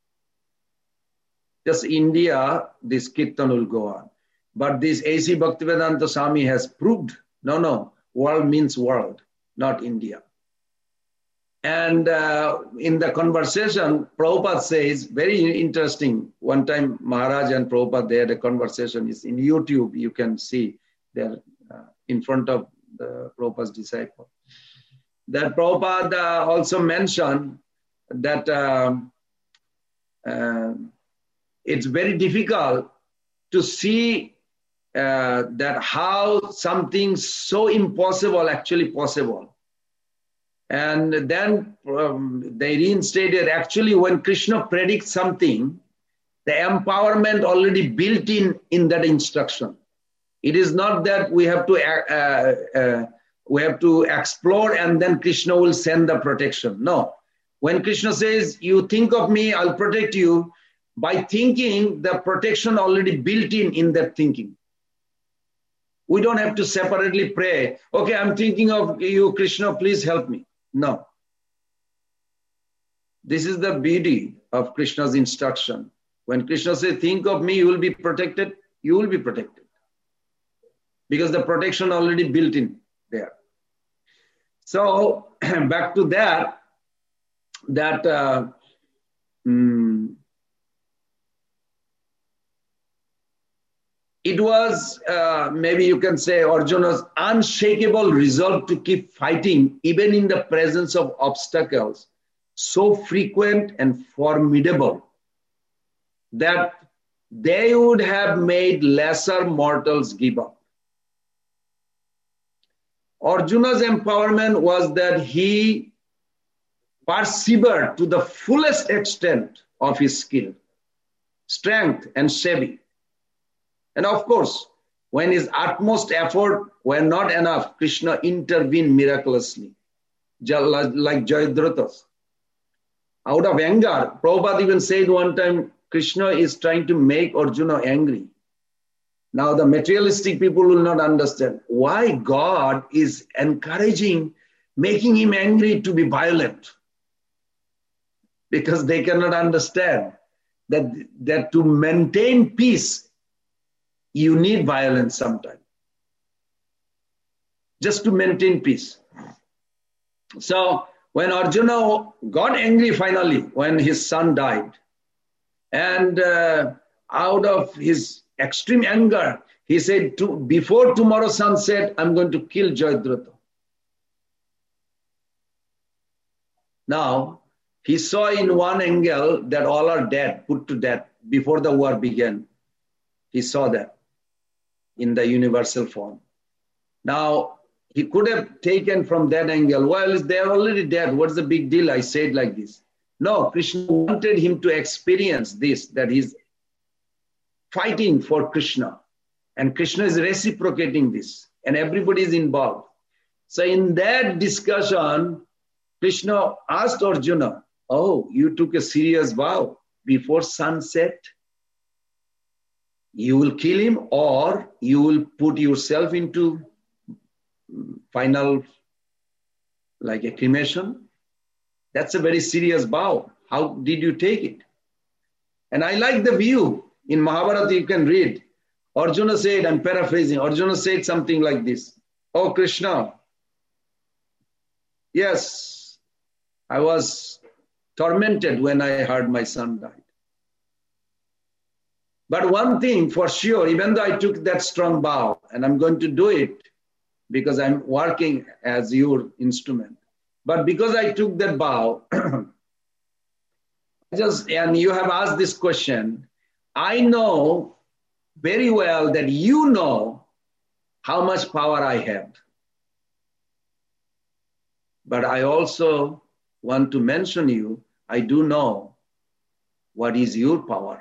Just India, this kirtan will go on. But this A C Bhaktivedanta Swami has proved, no, no, world means world, not India. And uh, in the conversation, Prabhupada says, very interesting, one time Maharaj and Prabhupada, they had a conversation, it's in YouTube, you can see, they're uh, in front of the Prabhupada's disciple. That Prabhupada also mentioned that uh, uh, it's very difficult to see uh, that how something so impossible actually possible. And then um, they reinstated, actually when Krishna predicts something, the empowerment already built in in that instruction. It is not that we have to uh, uh, we have to explore and then Krishna will send the protection. No. When Krishna says, you think of me, I'll protect you, by thinking, the protection already built in in that thinking. We don't have to separately pray, okay, I'm thinking of you, Krishna, please help me. No. This is the beauty of Krishna's instruction. When Krishna says, think of me, you will be protected, you will be protected. Because the protection already built in there. So, back to that, that uh, um, it was, uh, maybe you can say, Arjuna's unshakable resolve to keep fighting, even in the presence of obstacles, so frequent and formidable, that they would have made lesser mortals give up. Arjuna's empowerment was that he persevered to the fullest extent of his skill, strength, and savvy. And of course, when his utmost effort were not enough, Krishna intervened miraculously, like Jayadratha. Out of anger, Prabhupada even said one time, Krishna is trying to make Arjuna angry. Now the materialistic people will not understand why God is encouraging, making him angry to be violent. Because they cannot understand that, that to maintain peace, you need violence sometimes. Just to maintain peace. So when Arjuna got angry finally, when his son died, and uh, out of his extreme anger, he said, to, before tomorrow sunset, I'm going to kill Jayadratha. Now, he saw in one angle that all are dead, put to death, before the war began. He saw that in the universal form. Now, he could have taken from that angle, well, they're already dead, what's the big deal? I said like this. No, Krishna wanted him to experience this, that he's fighting for Krishna. And Krishna is reciprocating this. And everybody is involved. So in that discussion, Krishna asked Arjuna, oh, you took a serious vow. Before sunset, you will kill him or you will put yourself into final, like a cremation. That's a very serious vow. How did you take it? And I like the view. In Mahabharata, you can read. Arjuna said, I'm paraphrasing, Arjuna said something like this. Oh, Krishna, yes, I was tormented when I heard my son died. But one thing for sure, even though I took that strong vow, and I'm going to do it because I'm working as your instrument, but because I took that vow, just, and you have asked this question, I know very well that you know how much power I have. But I also want to mention you, I do know what is your power.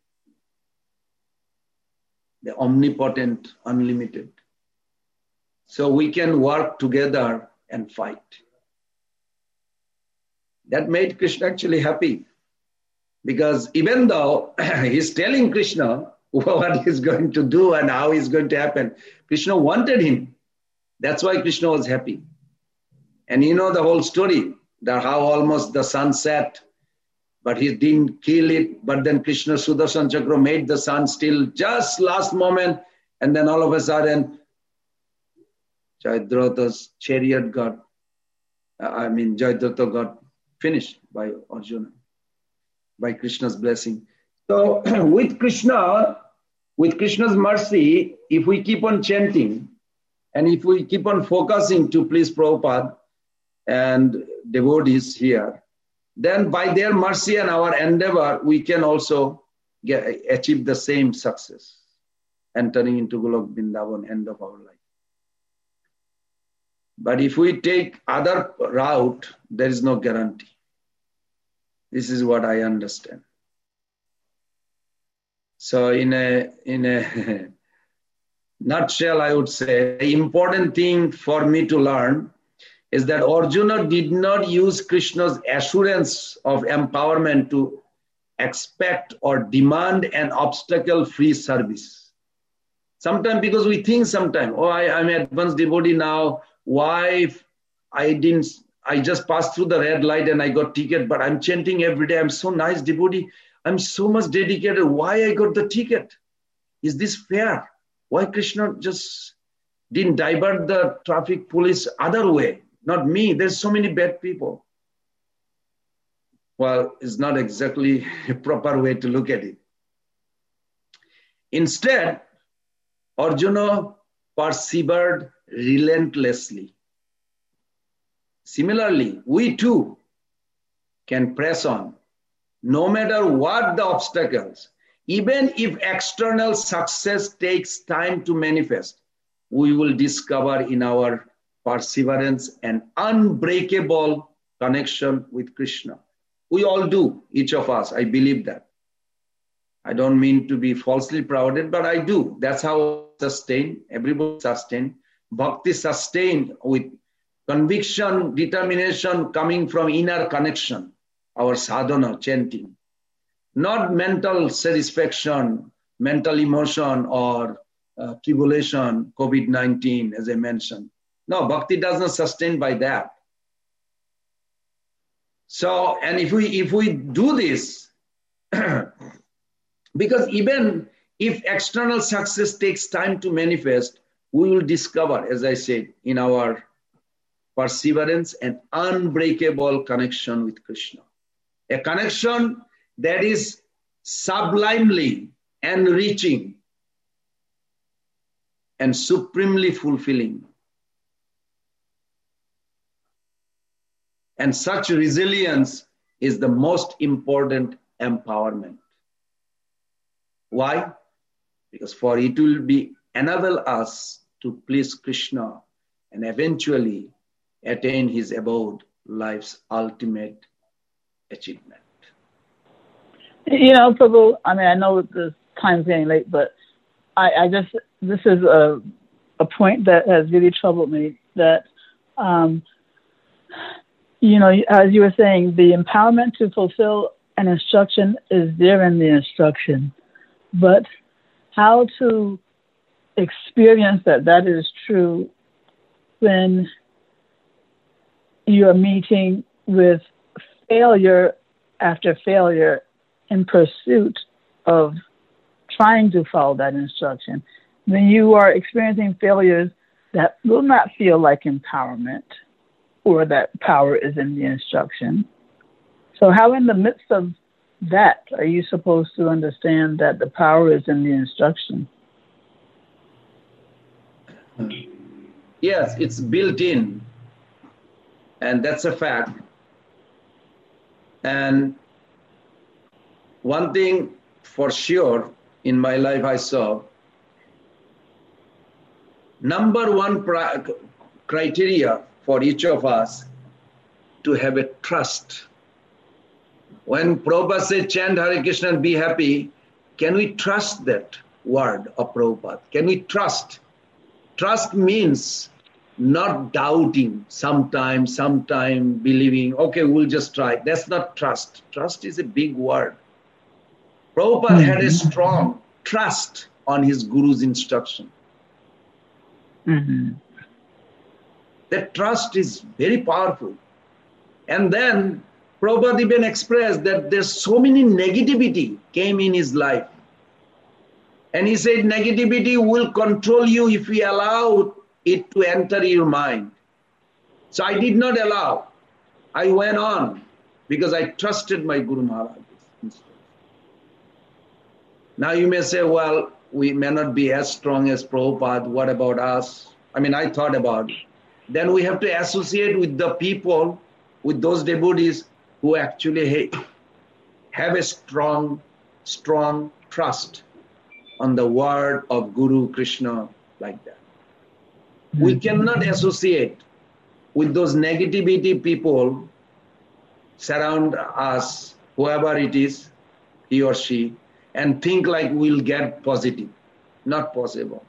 The omnipotent, unlimited. So we can work together and fight. That made Krishna actually happy. Because even though he's telling Krishna what he's going to do and how it's going to happen, Krishna wanted him. That's why Krishna was happy. And you know the whole story, that how almost the sun set, but he didn't kill it. But then Krishna Sudarshan Chakra made the sun still just last moment. And then all of a sudden, Jayadratha's chariot got, I mean, Jayadratha got finished by Arjuna, by Krishna's blessing. So with Krishna, with Krishna's mercy, if we keep on chanting, and if we keep on focusing to please Prabhupada and devotees here, then by their mercy and our endeavor, we can also get, achieve the same success, entering into Golok Vrindavan, end of our life. But if we take other route, there is no guarantee. This is what I understand. So in a, in a nutshell, I would say the important thing for me to learn is that Arjuna did not use Krishna's assurance of empowerment to expect or demand an obstacle-free service. Sometimes because we think sometimes, oh, I, I'm an advanced devotee now, why I didn't, I just passed through the red light and I got ticket, but I'm chanting every day, I'm so nice devotee, I'm so much dedicated, why I got the ticket? Is this fair? Why Krishna just didn't divert the traffic police other way? Not me, there's so many bad people. Well, it's not exactly a proper way to look at it. Instead, Arjuna persevered relentlessly. Similarly, we too can press on, no matter what the obstacles. Even if external success takes time to manifest, we will discover in our perseverance and unbreakable connection with Krishna. We all do, each of us, I believe that. I don't mean to be falsely prouded, but I do. That's how sustain, everybody sustain. Bhakti sustained with conviction, determination coming from inner connection, our sadhana, chanting. Not mental satisfaction, mental emotion or uh, tribulation, COVID nineteen, as I mentioned. No, bhakti does not sustain by that. So, and if we if we do this, because even if external success takes time to manifest, we will discover, as I said, in our perseverance and unbreakable connection with Krishna. A connection that is sublimely enriching and supremely fulfilling. And such resilience is the most important empowerment. Why? Because for it will be enable us to please Krishna and eventually attain his abode, life's ultimate achievement. You know, Prabhu, I mean, I know the time's getting late, but I, I just, this is a, a point that has really troubled me, that, um, you know, as you were saying, the empowerment to fulfill an instruction is there in the instruction, but how to experience that that is true when you are meeting with failure after failure in pursuit of trying to follow that instruction. When you are experiencing failures that will not feel like empowerment or that power is in the instruction. So So how in the midst of that are you supposed to understand that the power is in the instruction? Yes, it's built in, and that's a fact. And one thing for sure in my life I saw, number one pri- criteria for each of us to have a trust. When Prabhupada said, chant Hare Krishna and be happy, can we trust that word of Prabhupada? Can we trust? Trust means not doubting, sometime, sometime believing, okay, we'll just try. That's not trust. Trust is a big word. Prabhupada mm-hmm. had a strong trust on his Guru's instruction. Mm-hmm. That trust is very powerful. And then Prabhupada even expressed that there's so many negativity came in his life. And he said negativity will control you if we allow it to enter your mind. So I did not allow. I went on because I trusted my Guru Maharaj. Now you may say, well, we may not be as strong as Prabhupada. What about us? I mean, I thought about it. Then we have to associate with the people, with those devotees who actually have a strong, strong trust on the word of Guru Krishna like that. Mm-hmm. We cannot associate with those negativity people surround us, whoever it is, he or she, and think like we'll get positive. Not possible.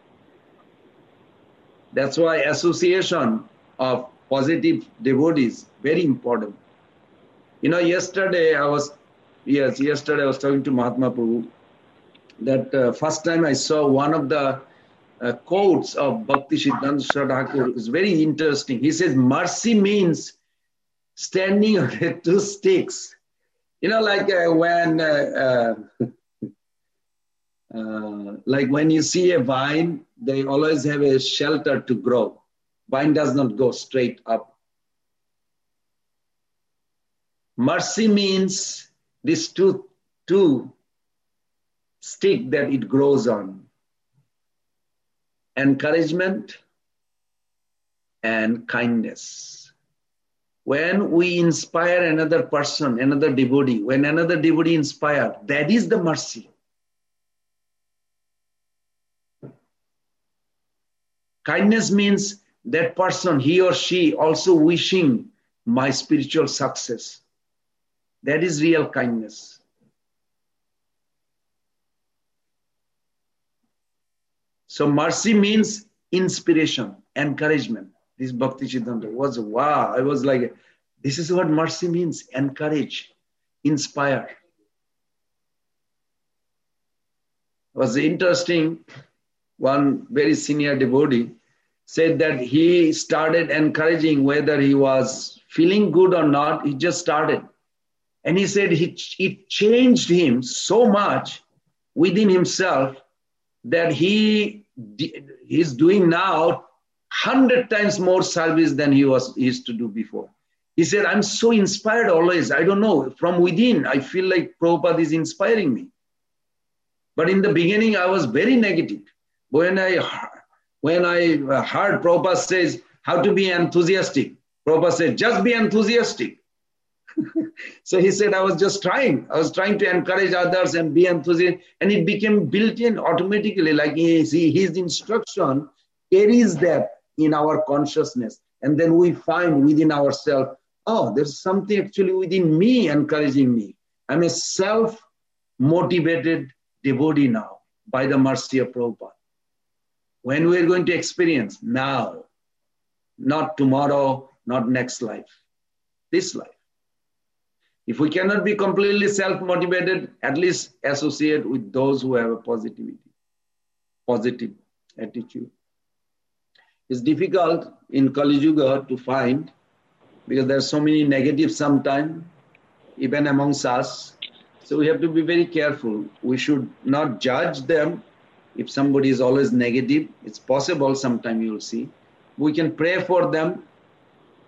That's why association of positive devotees, very important. You know, yesterday I was, yes, yesterday I was talking to Mahatma Prabhu, that uh, first time I saw one of the uh, quotes of Bhakti Siddhanta Saraswati Thakur is very interesting. He says, mercy means standing on two sticks. You know, like uh, when, uh, uh, uh, like when you see a vine, they always have a shelter to grow. Vine does not go straight up. Mercy means these two, two stick that it grows on. Encouragement and kindness. When we inspire another person, another devotee, when another devotee inspires, that is the mercy. Kindness means that person, he or she also wishing my spiritual success. That is real kindness. So mercy means inspiration, encouragement. This Bhakti Siddhanta was, wow, I was like, this is what mercy means, encourage, inspire. It was interesting, one very senior devotee said that he started encouraging whether he was feeling good or not, he just started. And he said he, it changed him so much within himself that he is doing now hundred times more service than he was he used to do before. He said, I'm so inspired always. I don't know, from within, I feel like Prabhupada is inspiring me. But in the beginning, I was very negative. When I, when I heard Prabhupada says how to be enthusiastic, Prabhupada said, just be enthusiastic. So he said, I was just trying. I was trying to encourage others and be enthusiastic. And it became built in automatically, like his, his instruction carries that in our consciousness. And then we find within ourselves, oh, there's something actually within me encouraging me. I'm a self-motivated devotee now by the mercy of Prabhupada. When we're going to experience? Now, not tomorrow, not next life, this life. If we cannot be completely self-motivated, at least associate with those who have a positivity, positive attitude. It's difficult in Kali Yuga to find because there's so many negatives sometimes, even amongst us. So we have to be very careful. We should not judge them. If somebody is always negative, it's possible sometime you'll see. We can pray for them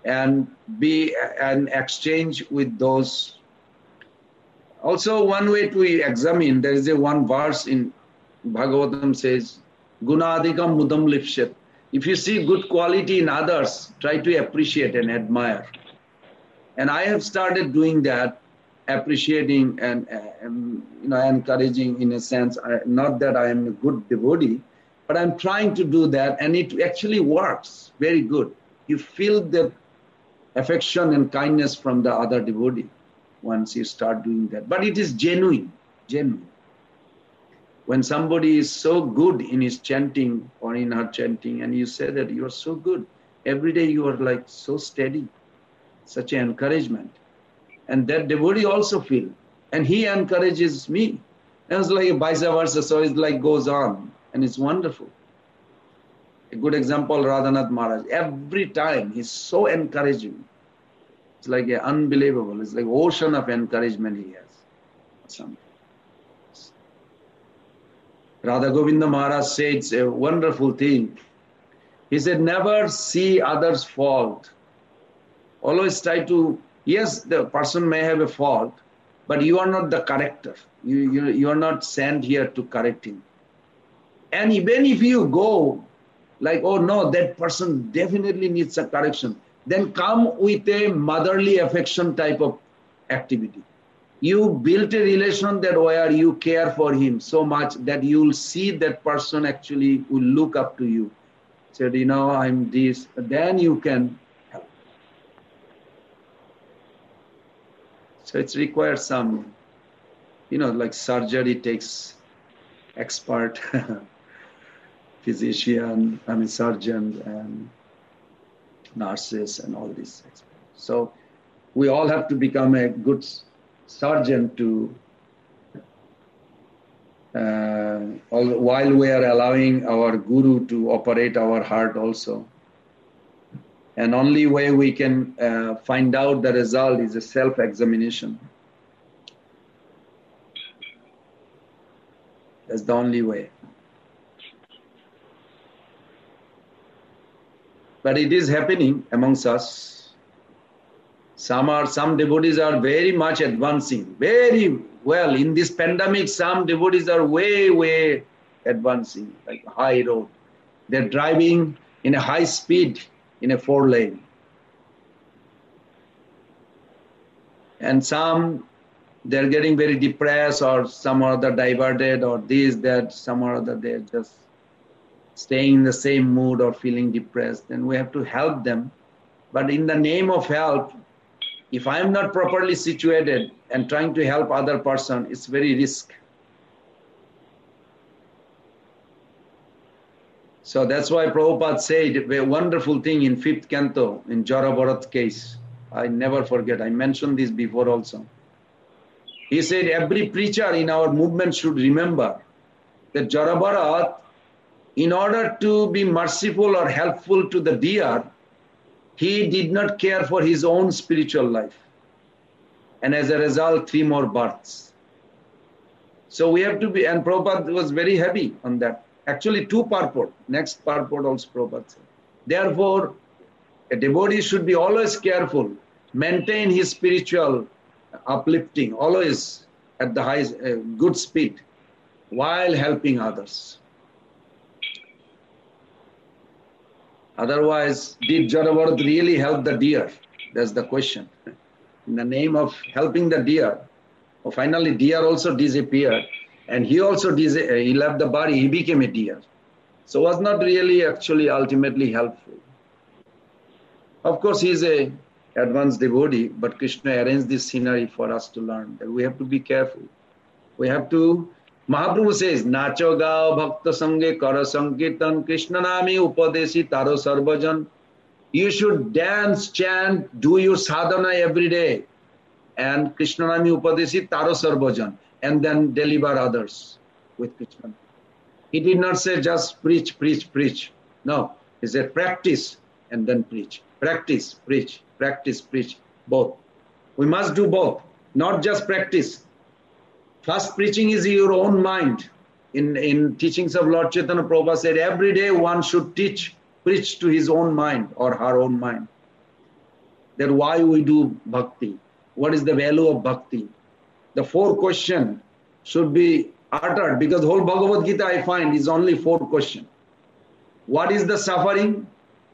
and be an exchange with those. Also, one way to examine, there is a one verse in Bhagavatam says, Gunadikam mudam lipshet. If you see good quality in others, try to appreciate and admire. And I have started doing that, appreciating and, and you know, encouraging in a sense. I, not that I am a good devotee, but I'm trying to do that, and it actually works very good. You feel the affection and kindness from the other devotee once you start doing that. But it is genuine, genuine. When somebody is so good in his chanting or in her chanting, and you say that you are so good, every day you are like so steady, such an encouragement. And that devotee also feel, and he encourages me. And it's like vice versa, so it like goes on, and it's wonderful. A good example, Radhanath Maharaj. Every time he's so encouraging. It's like a unbelievable. It's like ocean of encouragement he has. Something. Radha Govinda Maharaj says a wonderful thing. He said, never see others' fault. Always try to, yes, the person may have a fault, but you are not the corrector. You, you, you are not sent here to correct him. And even if you go, like, oh no, that person definitely needs a correction, then come with a motherly affection type of activity. You built a relation that where you care for him so much that you'll see that person actually will look up to you. Said, you know, I'm this, then you can help. So it's required some, you know, like surgery takes expert physician, I mean surgeon and nurses and all these experts. So we all have to become a good surgeon to, uh, all, while we are allowing our guru to operate our heart also. And only way we can uh, find out the result is a self-examination. That's the only way. But it is happening amongst us. Some are, some devotees are very much advancing, very well. In this pandemic, some devotees are way, way advancing, like high road. They're driving in a high speed in a four lane. And some, they're getting very depressed or some or other diverted or this, that, some or other, they're just staying in the same mood or feeling depressed. Then we have to help them. But in the name of help, if I am not properly situated and trying to help other person, it's very risk. So that's why Prabhupada said a wonderful thing in fifth canto, in Jara Bharat case. I never forget, I mentioned this before also. He said every preacher in our movement should remember that Jara Bharat, in order to be merciful or helpful to the deer, he did not care for his own spiritual life. And as a result, three more births. So we have to be, and Prabhupada was very heavy on that. Actually, two purport. Next purport also Prabhupada said. Therefore, a devotee should be always careful, maintain his spiritual uplifting, always at the highest, uh, good speed, while helping others. Otherwise, did Jara Bharat really help the deer? That's the question. In the name of helping the deer, well, finally deer also disappeared, and he also dis he left the body, he became a deer. So was not really actually ultimately helpful. Of course, he is a advanced devotee, but Krishna arranged this scenery for us to learn that we have to be careful. We have to, Mahaprabhu says, Nacho gao bhakta sange kara sankirtan Krishna nami upadesi taro sarvajan. You should dance, chant, do your sadhana every day. And Krishna nami upadesi taro sarvajan. And then deliver others with Krishna. He did not say just preach, preach, preach. No, he said practice and then preach. Practice, preach, practice, preach. Both. We must do both, not just practice. First preaching is your own mind. In, in teachings of Lord Chaitanya Prabhupada said every day one should teach, preach to his own mind or her own mind. that why we do bhakti, what is the value of bhakti. The four questions should be uttered, because the whole Bhagavad Gita I find is only four questions. What is the suffering?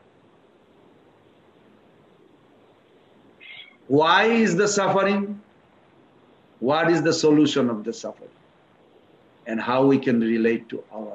Why is the suffering? What is the solution of the suffering? And how we can relate to our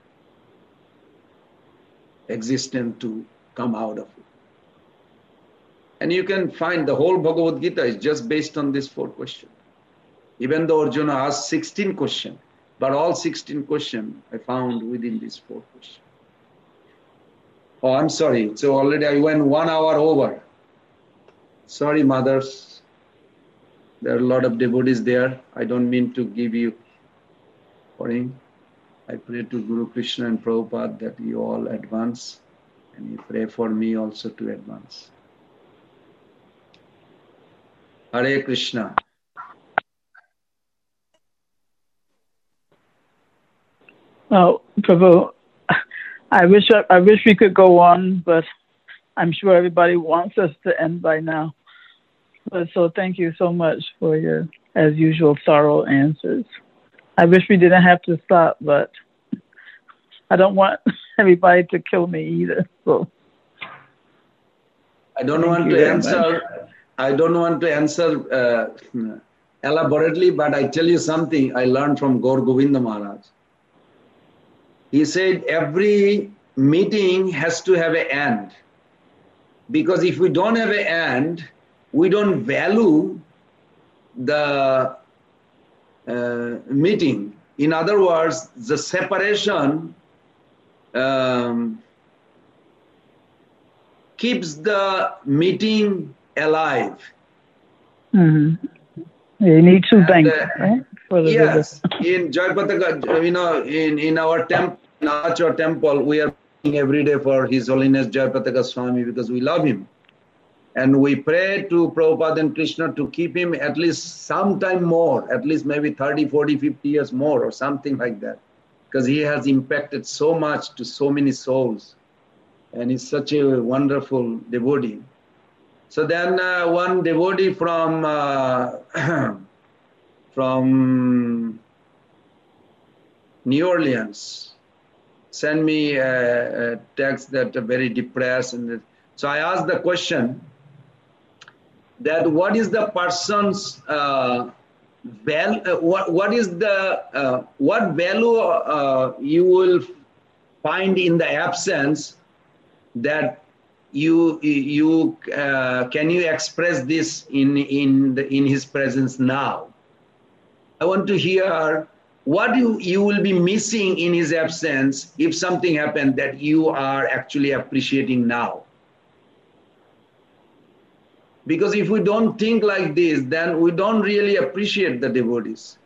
existence to come out of it. And you can find the whole Bhagavad Gita is just based on these four questions. Even though Arjuna asked sixteen questions, but all sixteen questions I found within these four questions. Oh, I'm sorry. So already I went one hour over. Sorry, mothers. There are a lot of devotees there. I don't mean to give you warning. I pray to Guru Krishna and Prabhupada that you all advance, and you pray for me also to advance. Hare Krishna. Oh, Prabhu, I wish I wish we could go on, but I'm sure everybody wants us to end by now. But so thank you so much for your, as usual, thorough answers. I wish we didn't have to stop, but I don't want everybody to kill me either. So I don't want to answer. Much. I don't want to answer uh, elaborately, but I tell you something I learned from Gaur Govinda Maharaj. He said every meeting has to have an end, because if we don't have an end, we don't value the uh, meeting. In other words, the separation um, keeps the meeting alive. Mm-hmm. You need two and, banks, uh, right? For the yes, in Jayapataka, you know, in, in our temple, in Achar temple, we are praying every day for His Holiness Jayapataka Swami because we love him. And we pray to Prabhupada and Krishna to keep him at least some time more, at least maybe thirty, forty, fifty years more or something like that. Because he has impacted so much to so many souls. And he's such a wonderful devotee. So then uh, one devotee from uh, from New Orleans sent me a, a text that are very depressed. And so I asked the question that what is the person's uh, val- uh, what, what is the uh, what value uh, you will find in the absence that you you uh, can you express this in in the, in his presence now? I want to hear what you, you will be missing in his absence if something happened that you are actually appreciating now. Because if we don't think like this, then we don't really appreciate the devotees.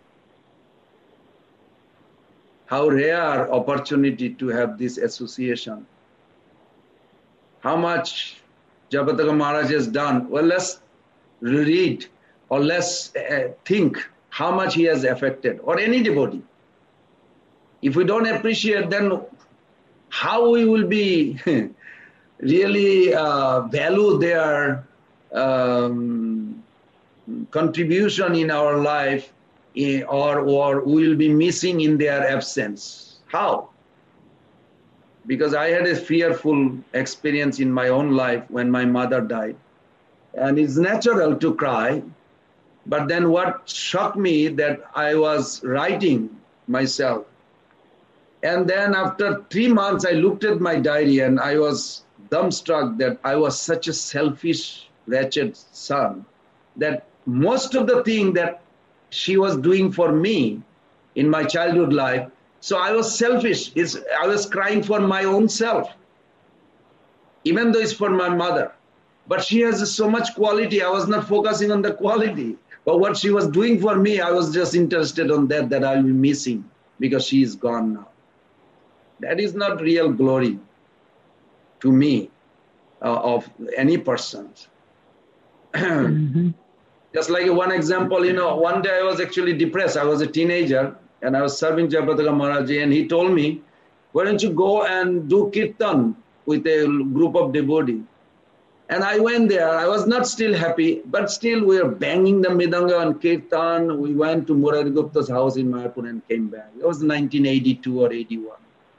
How rare opportunity to have this association. How much Jayapataka Maharaj has done. Well, let's read or let's uh, think how much he has affected, or any devotee. If we don't appreciate, then how we will be really uh, value their um, contribution in our life, in, or, or we will be missing in their absence. How? Because I had a fearful experience in my own life when my mother died. And it's natural to cry. But then what shocked me that I was writing myself. And then after three months, I looked at my diary and I was dumbstruck that I was such a selfish, wretched son, that most of the thing that she was doing for me in my childhood life, so I was selfish. It's, I was crying for my own self, even though it's for my mother. But she has so much quality, I was not focusing on the quality. But what she was doing for me, I was just interested on that, that I'll be missing because she is gone now. That is not real glory to me uh, of any person. Mm-hmm. Just like one example, you know, one day I was actually depressed. I was a teenager and I was serving Jayapataka Maharaj, and he told me, why don't you go and do kirtan with a group of devotees? And I went there. I was not still happy, but still we were banging the Mridanga and Kirtan. We went to Murari Gupta's house in Mayapur and came back. It was nineteen eighty-two or eighty-one.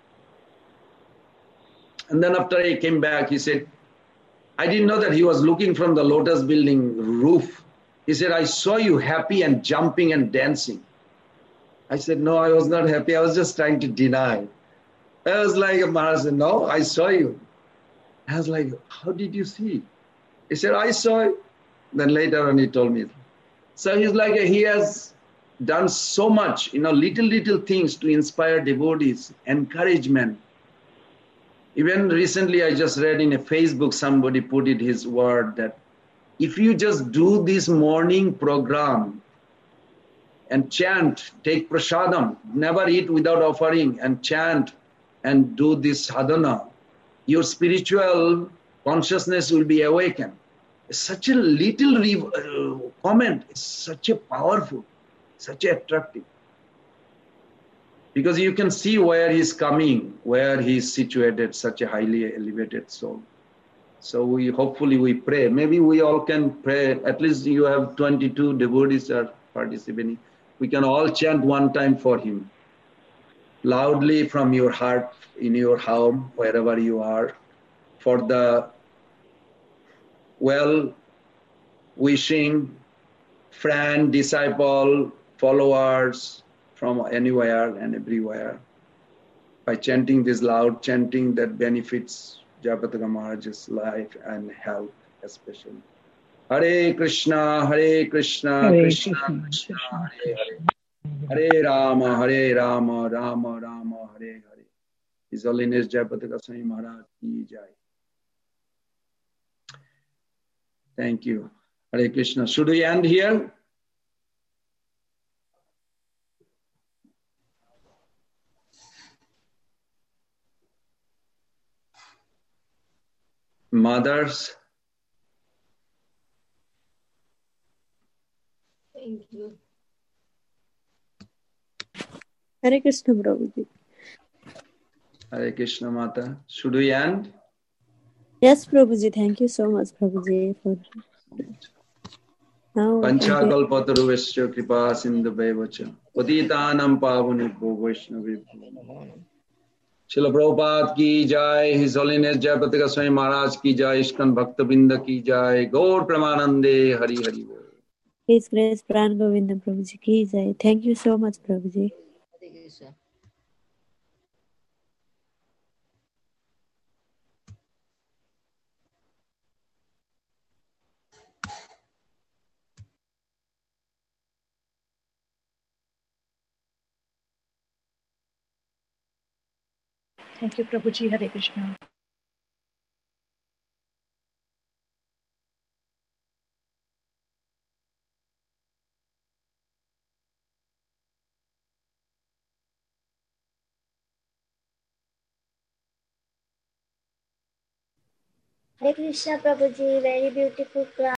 And then after I came back, he said, I didn't know that he was looking from the Lotus building roof. He said, I saw you happy and jumping and dancing. I said, no, I was not happy. I was just trying to deny. I was like, Maharaj said, no, I saw you. I was like, how did you see? He said, I saw it. Then later on he told me. So he's like, he has done so much, you know, little, little things to inspire devotees, encouragement. Even recently I just read in a Facebook, somebody put it his word that if you just do this morning program and chant, take prasadam, never eat without offering, and chant and do this sadhana, your spiritual consciousness will be awakened. Such a little uh, comment is such a powerful, such a attractive. Because you can see where he's coming, where he's situated, such a highly elevated soul. So we hopefully we pray. Maybe we all can pray. At least you have twenty-two devotees are participating. We can all chant one time for him. Loudly from your heart, in your home, wherever you are, for the well-wishing friend, disciple, followers from anywhere and everywhere. By chanting this loud chanting that benefits Jayapataka Maharaj's life and health especially. Hare Krishna, Hare Krishna, Hare Krishna Krishna, Krishna, Krishna Hare Hare. Hare Rama, Hare Rama, Rama Rama, Hare Hare. His Holiness Jayapataka Swami Maharaj ki jai. Thank you. Hare Krishna. Should we end here? Mothers. Thank you. Hare Krishna, Prabhuji. Hare Krishna Mata. Should we end? Yes, Prabhuji. Thank you so much, Prabhuji. For now, thank you. Panchakalpataruvesya kripa sindhubhaivacha patitanam pavunebhyo vaishnavebhyo. Srila Prabhupada ki jai, His Holiness Jayapataka Swami Maharaj ki jai, Ishkan Bhaktabinda ki jai, Gaur Pramanande, Hari Hari Bol. His Grace Pran Govinda Prabhuji ki jai. Thank you so much, Prabhuji. Hare Krishna. Thank you, Prabhuji. Hare Krishna. Hare Krishna Prabhuji, very beautiful class.